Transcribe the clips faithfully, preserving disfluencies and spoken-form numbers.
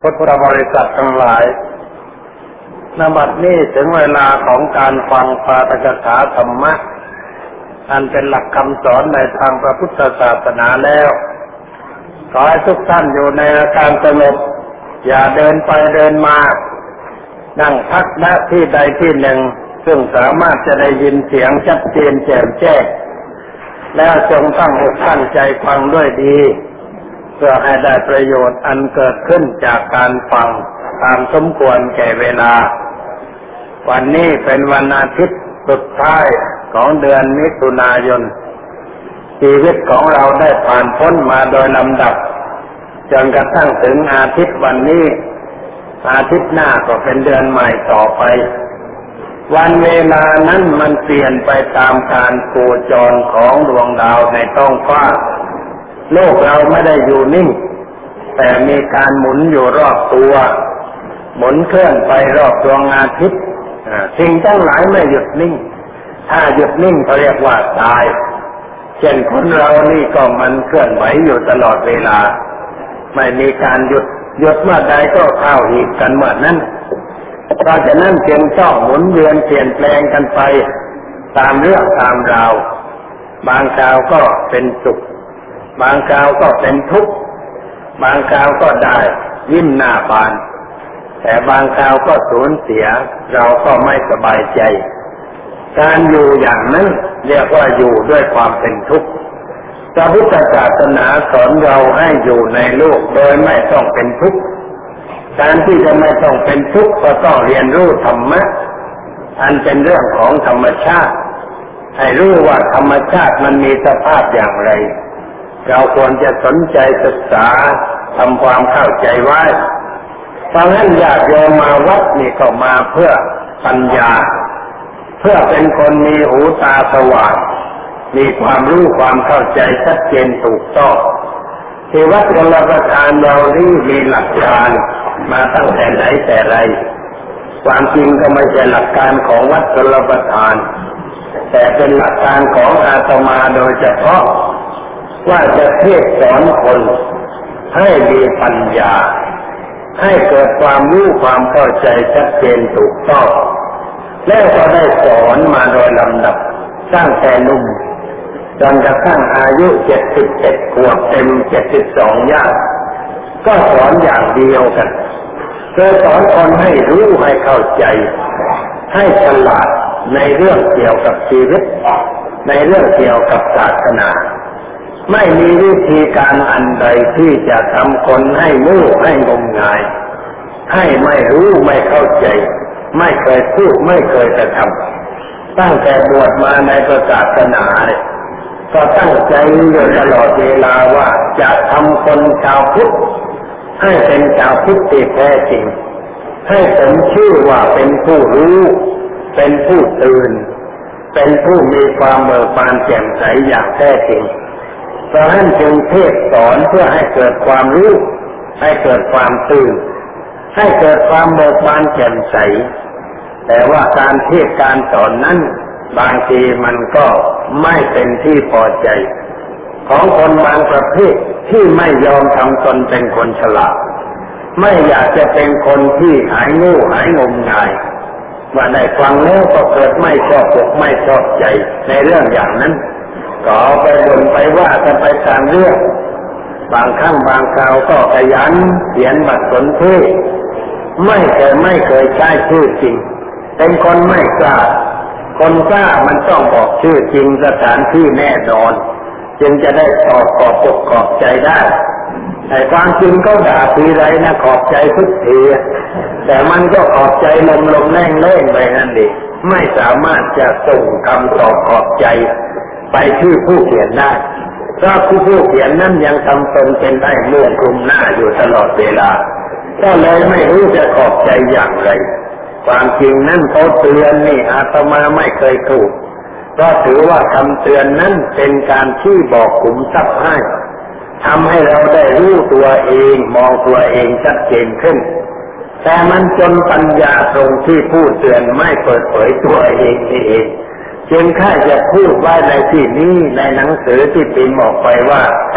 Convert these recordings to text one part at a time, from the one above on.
พุทธบริษัททั้งหลายณ บัดนี้ถึงเวลาของการฟังปาฐกถาธรรมะอันเป็นหลักคำสอนในทางพระพุทธศาสนาแล้วขอให้ทุกท่านอยู่ในอาการสงบอย่าเดินไปเดินมานั่งพักณที่ใดที่หนึ่งซึ่งสามารถจะได้ยินเสียงชัดเจนแจ่มแจ้งแล้วจงตั้งอกตั้งใจฟังด้วยดีเพื่อให้ได้ประโยชน์อันเกิดขึ้นจากการฟังตามสมควรแก่เวลาวันนี้เป็นวันอาทิตย์สุดท้ายของเดือนมิถุนายนชีวิตของเราได้ผ่านพ้นมาโดยลำดับจนกระทั่งถึงอาทิตย์วันนี้อาทิตย์หน้าก็เป็นเดือนใหม่ต่อไปวันเวลานั้นมันเปลี่ยนไปตามการโคจรของดวงดาวในท้องฟ้าโลกเราไม่ได้อยู่นิ่งแต่มีการหมุนอยู่รอบตัวหมุนเคลื่อนไปรอบดวงอาทิตย์สิ่งทั้งหลายไม่หยุดนิ่งถ้าหยุดนิ่งเขาเรียกว่าตายเช่นคนเรานี่ก็มันเคลื่อนไหวอยู่ตลอดเวลาไม่มีการหยุดหยุดเมื่อใดก็เข้าอีกกันเมื่อนั้นเพราะฉะนั้นจึงต้องหมุนเวียนเปลี่ยนแปลงกันไปตามเรื่องตามราวบางคราวก็เป็นสุขบางคราวก็เป็นทุกข์บางคราวก็ได้ยิ้มหน้าบานแต่บางคราวก็สูญเสียเราก็ไม่สบายใจการอยู่อย่างนั้นเรียกว่าอยู่ด้วยความเป็นทุกข์พระพุทธศาสนาสอนเราให้อยู่ในโลกโดยไม่ต้องเป็นทุกข์การที่จะไม่ต้องเป็นทุกข์ก็ต้องเรียนรู้ธรรมะอันเป็นเรื่องของธรรมชาติให้รู้ว่าธรรมชาติมันมีสภาพอย่างไรเราควรจะสนใจศึกษาทำความเข้าใจไว้เพราะงั้นญาติโยมมาวัดนี่ก็มาเพื่อปัญญาเพื่อเป็นคนมีหูตาสว่างมีความรู้ความเข้าใจชัดเจนถูกต้องที่วัดชลประทานเรานี่มีหลักการมาตั้งแต่ไหนแต่ไรความจริงก็ไม่ใช่หลักการของวัดชลประทานแต่เป็นหลักการของอาตมาโดยเฉพาะว่าจะเทศสอนคนให้มีปัญญาให้เกิดความรู้ความเข้าใจชัดเจนถูกต้องแล้วก็ได้สอนมาโดยลำดับตั้งแต่หนุ่มจนกระทั่งอายุเจ็ดสิบเอ็ดขวบเต็มเจ็ดสิบสองย่างก็สอนอย่างเดียวกันคือสอนคนให้รู้ให้เข้าใจให้ฉลาดในเรื่องเกี่ยวกับชีวิตในเรื่องเกี่ยวกับศาสนาไม่มีวิธีการอันใดที่จะทำคนให้โง่ให้งมงายให้ไม่รู้ไม่เข้าใจไม่เคยพูดไม่เคยกระทำตั้งแต่บวชมาในศาสนาเนี่ยก็ตั้งใจอยู่ตลอดเวลาว่าจะทำคนชาวพุทธให้เป็นชาวพุทธที่แท้จริงให้สมชื่อว่าเป็นผู้รู้เป็นผู้ตื่นเป็นผู้มีความเบิกบานแจ่มใสอย่างแท้จริงเพราะฉะนั้นจึงเทศสอนเพื่อให้เกิดความรู้ให้เกิดความตื่นให้เกิดความเบิกบานแจ่มใสแต่ว่าการเทศการสอนนั้นบางทีมันก็ไม่เป็นที่พอใจของคนบางประเภทที่ไม่ยอมทำตนเป็นคนฉลาดไม่อยากจะเป็นคนที่หายโง่หายงมงายว่าได้ฟังแล้วก็เกิดไม่ชอบอกไม่ชอบใจในเรื่องอย่างนั้นก็เอาไปบ่นไปว่ากันไปตามเรื่องบางครั้งบางคราวก็ขยันเขียนบัตรสนเทศไม่เคยไม่เคยใช้ชื่อจริงเป็นคนไม่กล้าคนกล้ามันต้องบอกชื่อจริงสถานที่แน่นอนจึงจะได้ตอบขอบอกขอบใจได้แต่ความจริงก็ด่าทีไรนะขอบใจทุกทีแต่มันก็ขอบใจลมลมแรงเล่นไปนั่นเองไม่สามารถจะส่งคำตอบขอบใจไปที่ผู้เขียนได้เพราะผู้ผู้เขียนนั้นยังทำตนเป็นได้ม่วงคลุมหน้าอยู่ตลอดเวลาก็เลยไม่รู้จะขอบใจอย่างไรความจริงนั้นเขาเตือนนี่อาตมาไม่เคยถูกเพราะถือว่าคำเตือนนั้นเป็นการชี้บอกขุมทรัพย์ให้ทำให้เราได้รู้ตัวเองมองตัวเองชัดเจนขึ้นแต่มันจนปัญญาตรงที่ผู้เตือนไม่เปิดเผยตัวเองเองจึงข้าจะพูดไว้ในที่นี้ในหนังสือที่พิมพ์ออกไปว่า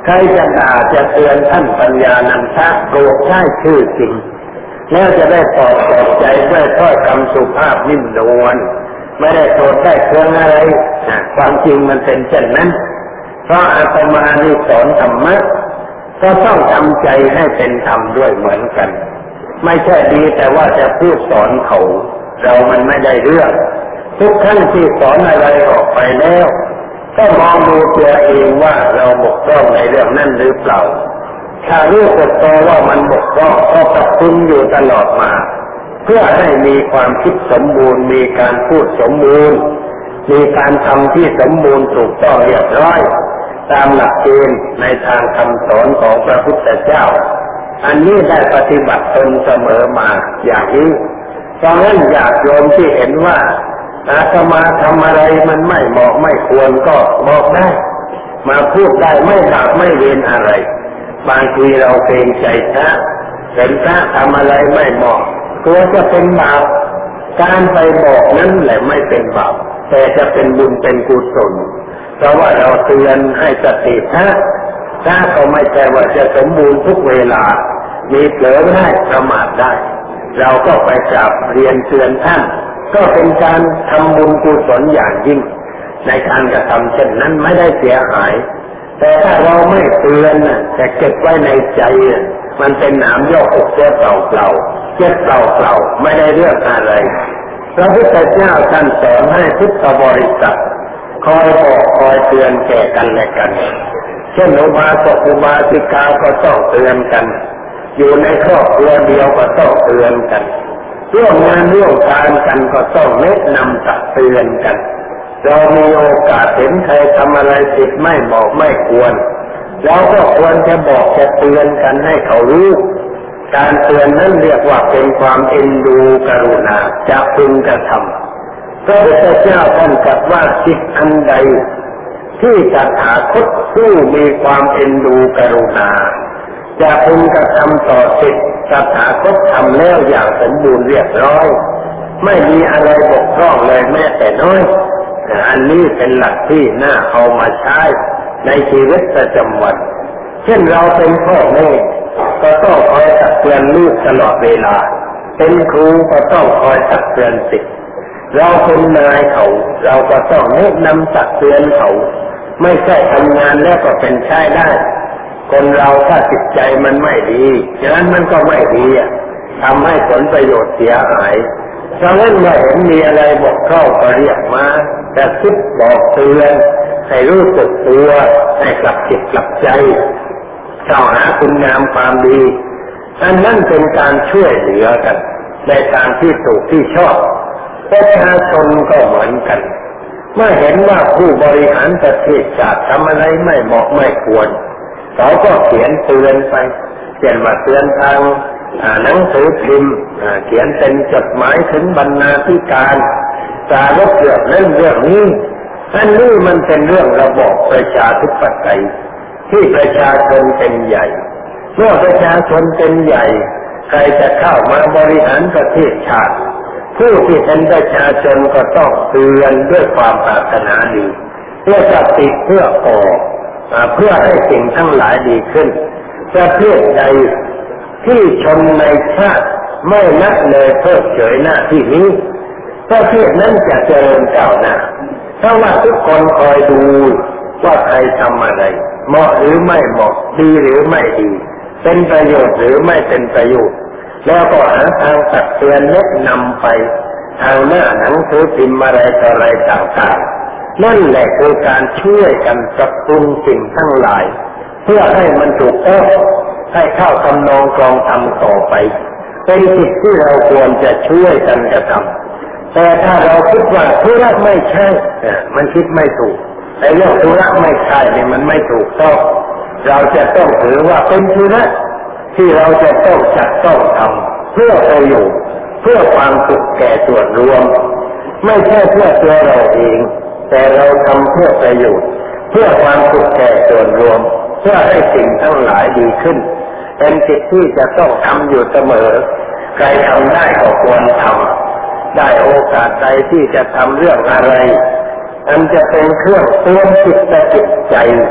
รจะด่าจะเตือนท่านปัญญานันทะโปรดใช้ชื่อจริงแล้วจะได้ปลอบปลอบใจด้วยถ้อยคำสุภาพนิ่มนวลไม่ได้โกรธได้เครื่องอะไรความจริงมันเป็นเช่นนั้นเพราะอาตมานี่สอนธรรมะก็ต้องทำใจให้เป็นธรรมด้วยเหมือนกันไม่ใช่ดีแต่ว่าจะพูดสอนเขาเรามันไม่ได้เรื่องทุกครั้งที่สอนอะไรออกไปแล้วก็มองดูตัวเองว่าเราบกพร่องในเรื่องนั้นหรือเปล่าถ้ารู้สึกตัวว่ามันบกพร่องก็ปรับปรุงอยู่ตลอดมาเพื่อให้มีความคิดสมบูรณ์มีการพูดสมบูรณ์มีการทำที่สมบูรณ์ถูกต้องเรียบร้อยตามหลักเกณฑ์ในทางคำสอนของพระพุทธเจ้าอันนี้ได้ปฏิบัติตนเสมอมาอย่างนี้เพราะฉะนั้นญาติโยมที่เห็นว่าอาตมาทำอะไรมันไม่เหมาะไม่ควรก็บอกได้มาพูดได้ไม่บาปไม่เวรอะไรบางทีเราเกรงใจพระเห็นพระทำอะไรไม่เหมาะกลัวจะเป็นบาปการไปบอกนั้นแหละไม่เป็นบาปแต่จะเป็นบุญเป็นกุศลเพราะว่าเราเตือนให้สติพระพระก็ไม่ใช่ว่าจะสมบูรณ์ทุกเวลามีเผลอได้ประมาทได้เราก็ไปกราบเรียนเตือนท่านก็เป็นการทำบุญกุศลอย่างยิ่งในการกระทำเช่นนั้นไม่ได้เสียหายแต่ถ้าเราไม่เตือนแต่เก็บไว้ในใจมันเป็นหนามยอกอกเสียเปล่าเปล่าเจ็บเปล่าเปล่าไม่ได้เรื่องอะไรพระพุทธเจ้าท่านสอนให้พุทธบริษัทคอยบอกคอยเตือนแก่กันและกันเช่นอุบาสกอุบาสิกาก็ต้องเตือนกันอยู่ในครอบครัวเดียวก็ต้องเตือนกันร่วมงานร่วมการกันก็ต้องแนะนำตักเตือนกันเรามีโอกาสเห็นใครทำอะไรผิดไม่เหมาะไม่ควรเราก็ควรจะบอกจะเตือนกันให้เขารู้การเตือนนั้นเรียกว่าเป็นความเอ็นดูกรุณาจะพึงกระทำพระพุทธเจ้าท่านตรัสว่าจิตอันใดที่ตถาคตผู้มีความเอ็นดูกรุณาจะพึงกระทำต่อจิตตถาคตทำแล้วอย่างสมบูรณ์เรียบร้อยไม่มีอะไรบกพร่องเลยแม้แต่น้อยอันนี้เป็นหลักที่น่าเอามาใช้ในชีวิตประจำวันเช่นเราเป็นพ่อแม่ก็ต้องคอยตักเตือนลูกตลอดเวลาเป็นครูก็ต้องคอยตักเตือนศิษย์เราเป็นนายเขาเราก็ต้องแนะนำตักเตือนเขาไม่ใช่ทำงานแล้วก็เป็นใช้ได้คนเราถ้าจิตใจมันไม่ดีฉะนั้นมันก็ไม่ดีทำให้ผลประโยชน์เสียหายเพราะฉะนั้นเมื่อเห็นมีอะไรบกพร่องก็เรียกมาแต่คิดบอกเตือนให้รู้สึกตัวให้กลับจิตกลับใจเข้าหาคุณงามความดีอันนั้นเป็นการช่วยเหลือกันในทางที่ถูกที่ชอบประชาชนก็เหมือนกันเมื่อเห็นว่าผู้บริหารประเทศชาติทำอะไรไม่เหมาะไม่ควรเขาก็เขียนเตือนไปเขียนว่าเตือนทางหนังสือพิมพ์เขียนเป็นจดหมายถึงบรรณาธิการสารบเรื่องนั้นเรื่องนี้อันนี้มันเป็นเรื่องระบอบประชาธิปไตยที่ประชาชนเป็นใหญ่เมื่อประชาชนเป็นใหญ่ใครจะเข้ามาบริหารประเทศชาติผู้ที่เป็นประชาชนก็ต้องเตือนด้วยความปรารถนาดีเพื่อจะติดเพื่อก่อเพื่อให้สิ่งทั้งหลายดีขึ้นประเทศใดที่ชนในชาติไม่ละเลยเพิกเฉยหน้าที่นี้ประเทศนั้นจะเจริญก้าวหน้าเพราะว่าทุกคนคอยดูว่าใครทำอะไรเหมาะหรือไม่เหมาะดีหรือไม่ดีเป็นประโยชน์หรือไม่เป็นประโยชน์แล้วก็หาทางตักเตือนแนะนำไปทางหน้าหนังสือพิมพ์อะไรต่ออะไรต่างๆนั่นแหละคือการช่วยกันปรับปรุงสิ่งทั้งหลายเพื่อให้มันถูกต้องให้เข้าทำนองกรองธรรมต่อไปเป็นสิ่งที่เราควรจะช่วยกันกระทำแต่ถ้าเราคิดว่าธุระไม่ใช่มันคิดไม่ถูกไอ้เรื่องธุระไม่ใช่เนี่ยมันไม่ถูกต้องเราจะต้องถือว่าเป็นธุระที่เราจะต้องจัดต้องทำเพื่อประโยชน์เพื่อความสุขแก่ส่วนรวมไม่ใช่เพื่อตัวเราเองแต่เราทำเพื่อประโยชน์เพื่อความสุขแก่ส่วนรวมเพื่อให้สิ่งทั้งหลายดีขึ้นเป็นสิ่งที่จะต้องทำอยู่เสมอใครทำได้ก็ควรทำได้โอกาสใดที่จะทำเรื่องอะไรอันจะเป็นเครื่องเตือนจิตและจิตใจ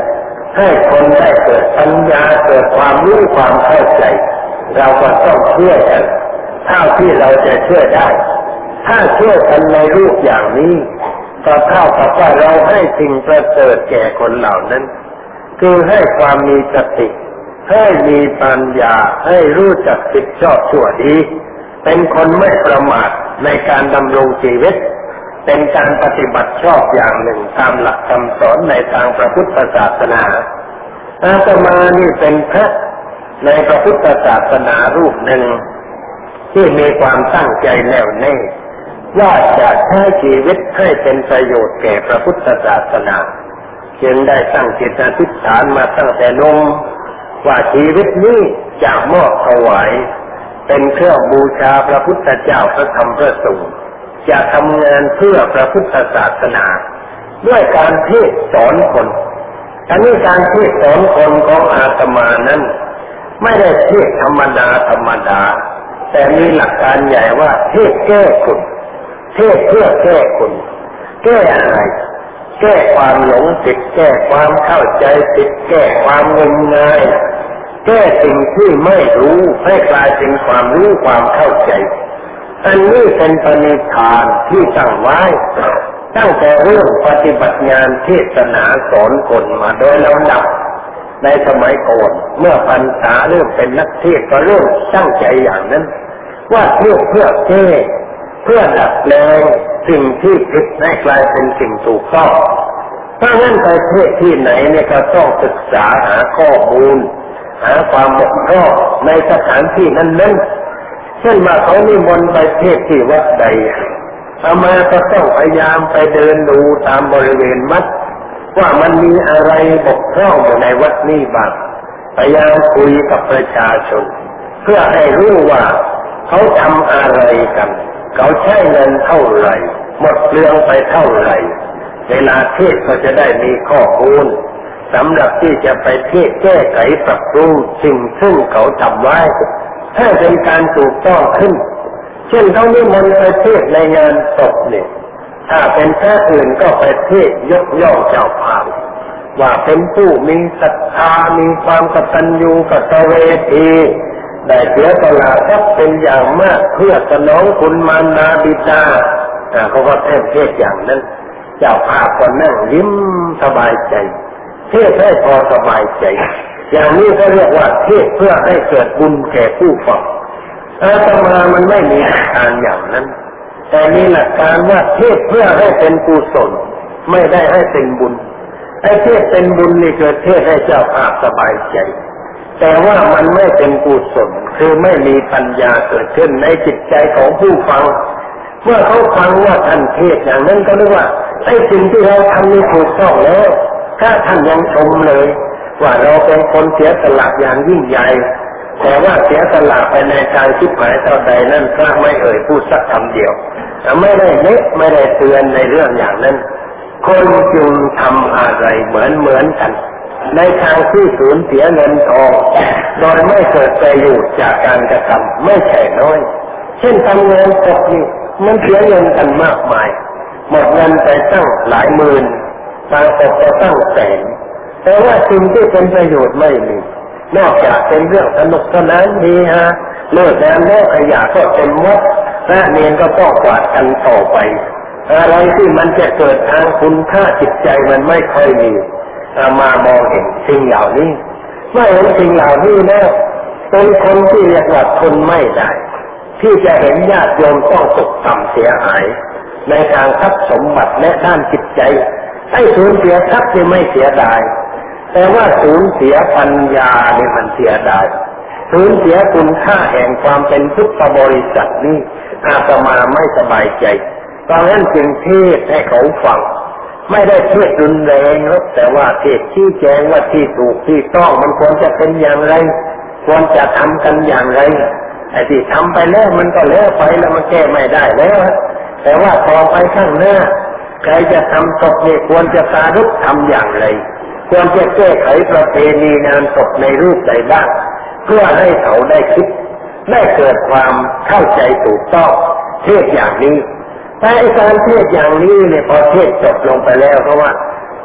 ให้คนได้เกิดปัญญาเกิดความรู้ความเข้าใจเราก็ต้องช่วยกันเท่าที่เราจะช่วยได้ถ้าช่วยกันในรูปอย่างนี้ก็เท่ากับว่าเราให้สิ่งประเสริฐแก่คนเหล่านั้นคือให้ความมีสติให้มีปัญญาให้รู้จักผิดชอบชั่วดีเป็นคนไม่ประมาทในการดำรงชีวิตเป็นการปฏิบัติชอบอย่างหนึ่งตามหลักคำสอนในทางพระพุทธศาสนาอาตมานี่เป็นพระในพระพุทธศาสนารูปหนึ่งที่มีความตั้งใจแน่วแน่ว่าจะใช้ชีวิตให้เป็นประโยชน์แก่พระพุทธศาสนาจึงได้ตั้งจิตอธิษฐานมาตั้งแต่นมว่าชีวิตนี้จะมอบถวายเป็นเครื่องบูชาพระพุทธเจ้าพระธรรมพระสงฆ์จะทำงานเพื่อพระพุทธศาสนาด้วยการเทศสอนคนอันนี้การเทศสอนคนของอาตมานั้นไม่ได้เทศธรรมดาธรรมดาแต่มีหลักการใหญ่ว่าเทศแก้คุณเทศเพื่อแก้คุณแก้อะไรแก้ความหลงผิดแก้ความเข้าใจผิดแก้ความงมงายแก้สิ่งที่ไม่รู้ให้กลายเป็นความรู้ความเข้าใจอันนี้เป็นปณิธานที่ตั้งไว้ตั้งแต่เรื่องปฏิบัติงานเทศนาสอนคนมาโดยลำดับในสมัยก่อนเมื่อพรรษาเริ่มเป็นนักเทศก็เริ่มตั้งใจอย่างนั้นว่าเพื่อเพื่อแก้เพื่อดัดแปลงสิ่งที่ผิดให้กลายเป็นสิ่งถูกต้องเพราะงั้นไปเทศที่ไหนเนี่ยก็ต้องศึกษาหาข้อมูลหาความบกพร่องในสถานที่นั้นๆเช่นว่าเขานิมนต์ไปเทศที่วัดใดอามาก็ต้องพยายามไปเดินดูตามบริเวณวัดว่ามันมีอะไรบกพร่องอยู่ในวัดนี้บ้างพยายามคุยกับประชาชนเพื่อให้รู้ว่าเขาทำอะไรกันเขาใช้เงินเท่าไหร่หมดเปลืองไปเท่าไหร่เวลาเทศก็จะได้มีข้อมูลสำหรับที่จะไปเทศแก้ไขปรับปรุงสิ่งซึ่งเขาทำไว้ให้เป็นการถูกต้องขึ้นเช่นเขานิมนต์ไปเทศในงานศพเนี่ยถ้าเป็นพระอื่นก็ไปเทศยกย่องเจ้าภาพว่าเป็นผู้มีศรัทธามีความกตัญญูกตเวทีได้เสียสละทรัพย์เป็นอย่างมากเพื่อสนองคุณมารดาบิดาเขาก็เทศเทศอย่างนั้นเจ้าภาพก็นั่งยิ้มสบายใจเทศให้พอสบายใจอย่างนี้เขาเรียกว่าเทศเพื่อให้เกิดบุญแก่ผู้ฟังอาตมามันไม่มีหลักการอย่างนั้นแต่มีหลักการว่าเทศเพื่อให้เป็นกุศลไม่ได้ให้เป็นบุญไอ้เทศเป็นบุญนี่เกิดเทศให้เจ้าภาพสบายใจแต่ว่ามันไม่เป็นกุศลคือไม่มีปัญญาเกิดขึ้นในจิตใจของผู้ฟังเมื่อเขาฟังว่าท่านเทศอย่างนั้นก็นึกว่าไอ้สิ่งที่เราทำนี่ถูกต้องแล้วถ้าท่านยังชมเลยว่าเราเป็นคนเสียสละอย่างยิ่งใหญ่แต่ว่าเสียสละไปในทางชิบหายเท่าใดนั่นพระไม่เอ่ยพูดสักคำเดียวไม่ได้เน็บไม่ได้เตือนในเรื่องอย่างนั้นคนจึงทำอะไรเหมือนเหมือนกันในทางที่สูญเสียเงินทองโดยไม่เกิดประโยชน์จากการกระทำไม่ใช่น้อยเช่นทำงานศพนี่มันเสียเงินกันมากมายหมดเงินไปตั้งหลายหมื่นบางศพก็ตั้งแสนแต่ว่าสิ่งที่เป็นประโยชน์ไม่มีนอกจากเป็นเรื่องสนุกสนานดีฮะเลิกงานแล้วขยะก็เต็มวัดพระเนรก็ต้องกวาดกันต่อไปอะไรที่มันจะเกิดทางคุณค่าจิตใจมันไม่ค่อยมีมามองเห็นสิ่งเหล่านี้ไม่เห็นสิ่งเหล่านี้แล้วเป็นคนที่เรียกว่าทนไม่ได้ที่จะเห็นญาติโยมต้องตกต่ำเสียหายในทางทรัพย์สมบัติและด้านจิตใจให้สูญเสียทรัพย์ที่ไม่เสียดายแต่ว่าสูญเสียปัญญาเนี่ยมันเสียดายสูญเสียคุณค่าแห่งความเป็นพุทธบริษัทนี่อาตมาไม่สบายใจเพราะฉะนั้นจึงเทศให้เขาฟังไม่ได้เทศรุนแรงหรอกแต่ว่าเทศชี้แจงว่าที่ถูกที่ต้องมันควรจะเป็นอย่างไรควรจะทำกันอย่างไรไอ้ที่ทำไปแล้วมันก็แล้วไปแล้วมันแก้ไม่ได้แล้วแต่ว่าต่อไปข้างหน้าใครจะทำศพนี่ควรจะสาธุทำอย่างไรควรจะแก้ไขประเพณีงานศพในรูปใดบ้างเพื่อให้เขาได้คิดได้เกิดความเข้าใจถูกต้องเทศอย่างนี้แต่การเทศอย่างนี้เนี่ยพอเทศจบลงไปแล้วเพราะว่า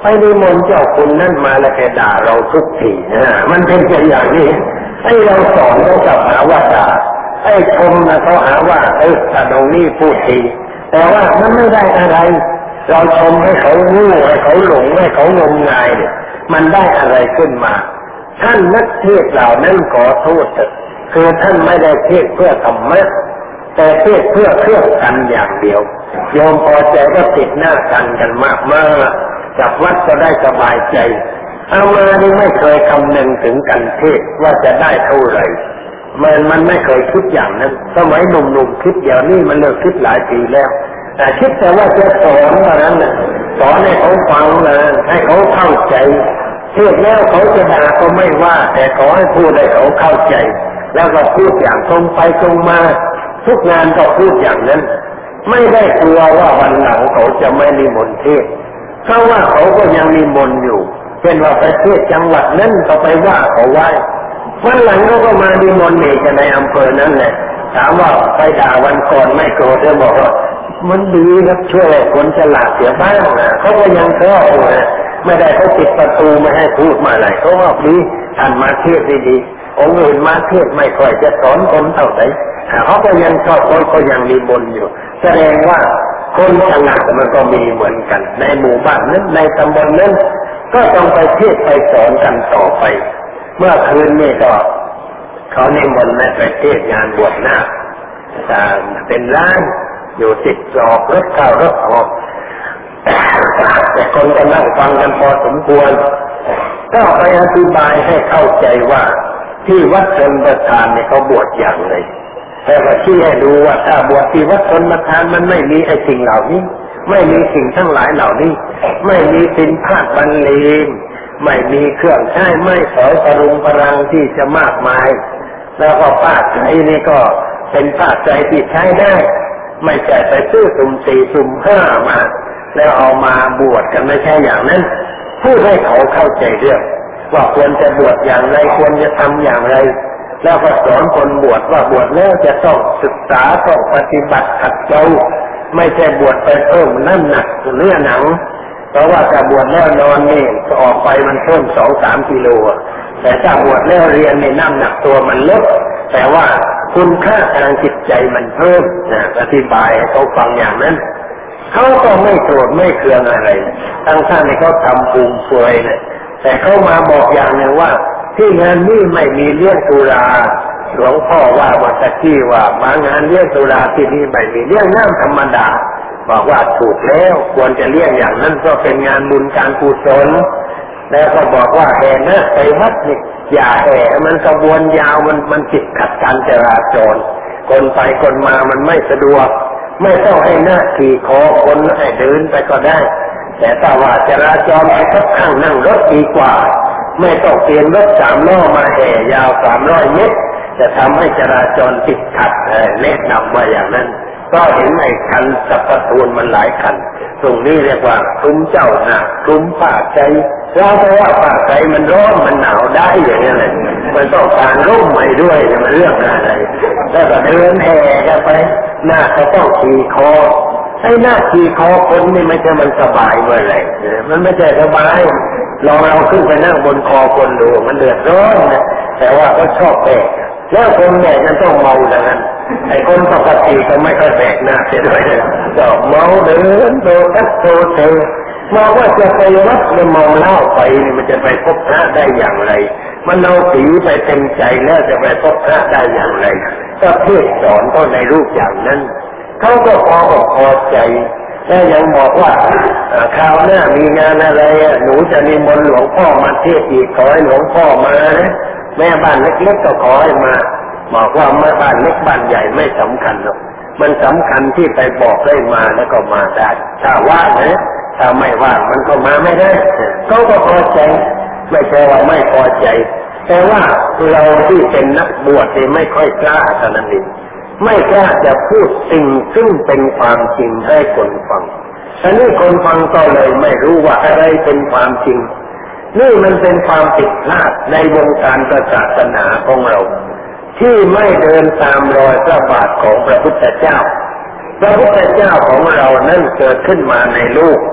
ไปนิมนต์เจ้าคุณนั่นมาแล้วแกด่าเราทุกทีนะมันเป็นอย่างนี้ไอ้เราสอนเขากลับหาว่าด่าไอ้ชมนะเขาหาว่าเออตาดงนี่พูดดีแต่ว่ามันไม่ได้อะไรเราชมให้เขารู้ให้เขาหลงให้เขางมงายเนี่ยมันได้อะไรขึ้นมาท่านนักเทศเหล่านั้นขอโทษเถอะคือท่านไม่ได้เทศเพื่อธรรมะแต่เทศเพื่อเครื่องกันอย่างเดียวโยมพอใจก็ติดหน้ากันกันมากมากจับวัดก็ได้สบายใจเอามานี่ไม่เคยคำนึงถึงกันเทศว่าจะได้เท่าไหร่มันมันไม่เคยคิดอย่างนั้นสมัยหนุ่มๆคิดเดี๋ยวนี้มันเลิกคิดหลายปีแล้วแต่คิดแต่ว่าจะสอนเท่านั้นนะสอนให้เขาฟังนะให้เขาเข้าใจเทศแล้วเขาจะด่าก็ไม่ว่าแต่ขอให้พูดให้เขาเข้าใจแล้วก็พูดอย่างตรงไปตรงมาทุกงานก็พูดอย่างนั้นไม่ได้กลัวว่าวันหลังเขาจะไม่นิมนต์เทศเพราะว่าเขาก็ยังนิมนต์อยู่เช่นว่าประเทศจังหวัดนั้นก็ไปว่าเขาไว้วันหลังเขาก็มานิมนต์เอกในอำเภอนั้นแหละถามว่าไปด่าวันก่อนไม่โกรธเลยบอกว่ามันดีครับช่วยคนฉลาดเสียบ้างนะเขาก็ยังชอบอยู่นะไม่ได้เขาปิดประตูไม่ให้พูดมาอะไรเขาบอกดีท่านมาเทศดีๆองค์อื่นมาเทศไม่ค่อยจะสอนคนเท่าไหร่เขาก็ยังชอบคนก็ยังนิมนต์อยู่แสดงว่าคนฉลาดมันก็มีเหมือนกันในหมู่บ้านนั้นในตำบลนั้นก็ต้องไปเทศไปสอนกันต่อไปเมื่อคืนนี้ก็เขานิมนต์ไปเทศงานบวชหน้าเป็นร้านอยู่ติดจอกรถเข้ารถออกแต่คนก็นั่งฟังกันพอสมควรก็ไปอธิบายให้เข้าใจว่าที่วัดชนประทานเนี่ยเขาบวชอย่างไรแต่ว่าที่ให้ดูว่าถ้าบวชที่วัดชนประทานมันไม่มีไอ้สิ่งเหล่านี้ไม่มีสิ่งทั้งหลายเหล่านี้ไม่มีสินพาดบรรเลงไม่มีเครื่องใช้ไม่สอยประรุงประรังที่จะมากมายแล้วก็ผ้าใจนี่ก็เป็นผ้าใจที่ใช้ได้ไม่ใช่ไปซื้อสุ่มสี่สุ่มห้ามาแล้วเอามาบวชกันไม่ใช่อย่างนั้นพูดให้เขาเข้าใจเรื่องว่าควรจะบวชอย่างไรควรจะทำอย่างไรแล้วก็สอนคนบวชว่าบวชแล้วจะต้องศึกษาต้องปฏิบัติขัดเกลาไม่ใช่บวชไปเพิ่มน้ำหนักเนื้อหนังเพราะว่าถ้าบวชแล้วนอนนี่ออกไปมันเพิ่มสองสามกิโลแต่ถ้าบวชแล้วเรียนในน้ำหนักตัวมันลดแต่ว่าคุณค่าทางจิตใจมันเพิ่มนะอธิบายให้เขาฟังอย่างนั้นเขาก็ไม่โกรธไม่เคืองอะไรทั้งท่านที่เขาทำภูมิเฟือยเนี่ยแต่เขามาบอกอย่างหนึ่งว่าที่งานนี้ไม่มีเลี้ยงสุราหลวงพ่อว่าวันตะกี้ว่ามางานเลี้ยงสุราที่นี่ไม่มีเลี้ยงน้ำธรรมดาบอกว่าถูกแล้วควรจะเลี้ยงอย่างนั้นก็เป็นงานบุญการกุศลแล้วก็บอกว่าแห่นะไปวัดนี่อย่าแห่มันกระบวนยาวมันมันติดขัดการจราจรคนไปคนมามันไม่สะดวกไม่ต้องให้หน้าขี่คอคนให้เดินไปก็ได้แต่ถ้าว่าจราจรไปสักข้างนั่งรถดีกว่าไม่ต้องเปลี่ยนรถสามล้อมาแห่ยาวสามร้อยเมตรจะทำให้จราจรติดขัดแนะนำว่าอย่างนั้นก็เห็นไอ้คันสัพพทูลมันหลายคันตรงนี้เรียกว่าคลุ้มเจ้าหน้าคลุ้มผ้าใจเราเพราะว่าผ้าใจมันร้อนมันหนาวได้อย่างนี้เลยมันต้องการร่มใหม่ด้วยมันเรื่องอะไรแล้วก็เดินแห่กันไปหน้าก็ต้องขี่คอไอ้หน้าขี่คอคนนี่ไม่ใช่มันสบายเมื่อไรมันไม่ใช่สบายลองเราขึ้นไปนั่งบนคอคนดูมันเดือดร้อนนะแต่ว่าก็ชอบแบกแล้วคนแบกมันต้องเมาดังนั้นไอ้คนปกติก็ไม่ค่อยแบกหน้าเสียด้วยก็เมาเดินโดดโตเตะมองว่าจะไปวัดหรือเมาเหล้าไปนี่มันจะไปพบพระได้อย่างไรมันเอาสีไปเต็มใจแล้วจะไปพบพระได้อย่างไรก็เทศสอนก็ในรูปอย่างนั้นเขาก็พออกพอใจแล้วยังบอกว่าคราวหน้ามีงานอะไรหนูจะนิมนต์หลวงพ่อมาเทศอีกขอให้หลวงพ่อมานะแม่บ้านเล็กๆก็ขอให้มาบอกว่าแม่บ้านเล็กบ้านใหญ่ไม่สำคัญหรอกมันสำคัญที่ไปบอกได้มาแล้วก็มาได้ถ้าว่างนะถ้าไม่ว่างมันก็มาไม่ได้เขาก็พอใจไม่ใช่ว่าไม่พอใจแต่ว่าเราที่เป็นนักบวชนี่ไม่ค่อยกล้าเท่านั้นเองไม่กล้าจะพูดสิ่งซึ่งเป็นความจริงให้คนฟังอันนี้คนฟังก็เลยไม่รู้ว่าอะไรเป็นความจริงนี่มันเป็นความผิดพลาดในวงการศาสนาของเราที่ไม่เดินตามรอยพระบาทของพระพุทธเจ้าพระพุทธเจ้าของเรานั้นเกิดขึ้นมาในโลก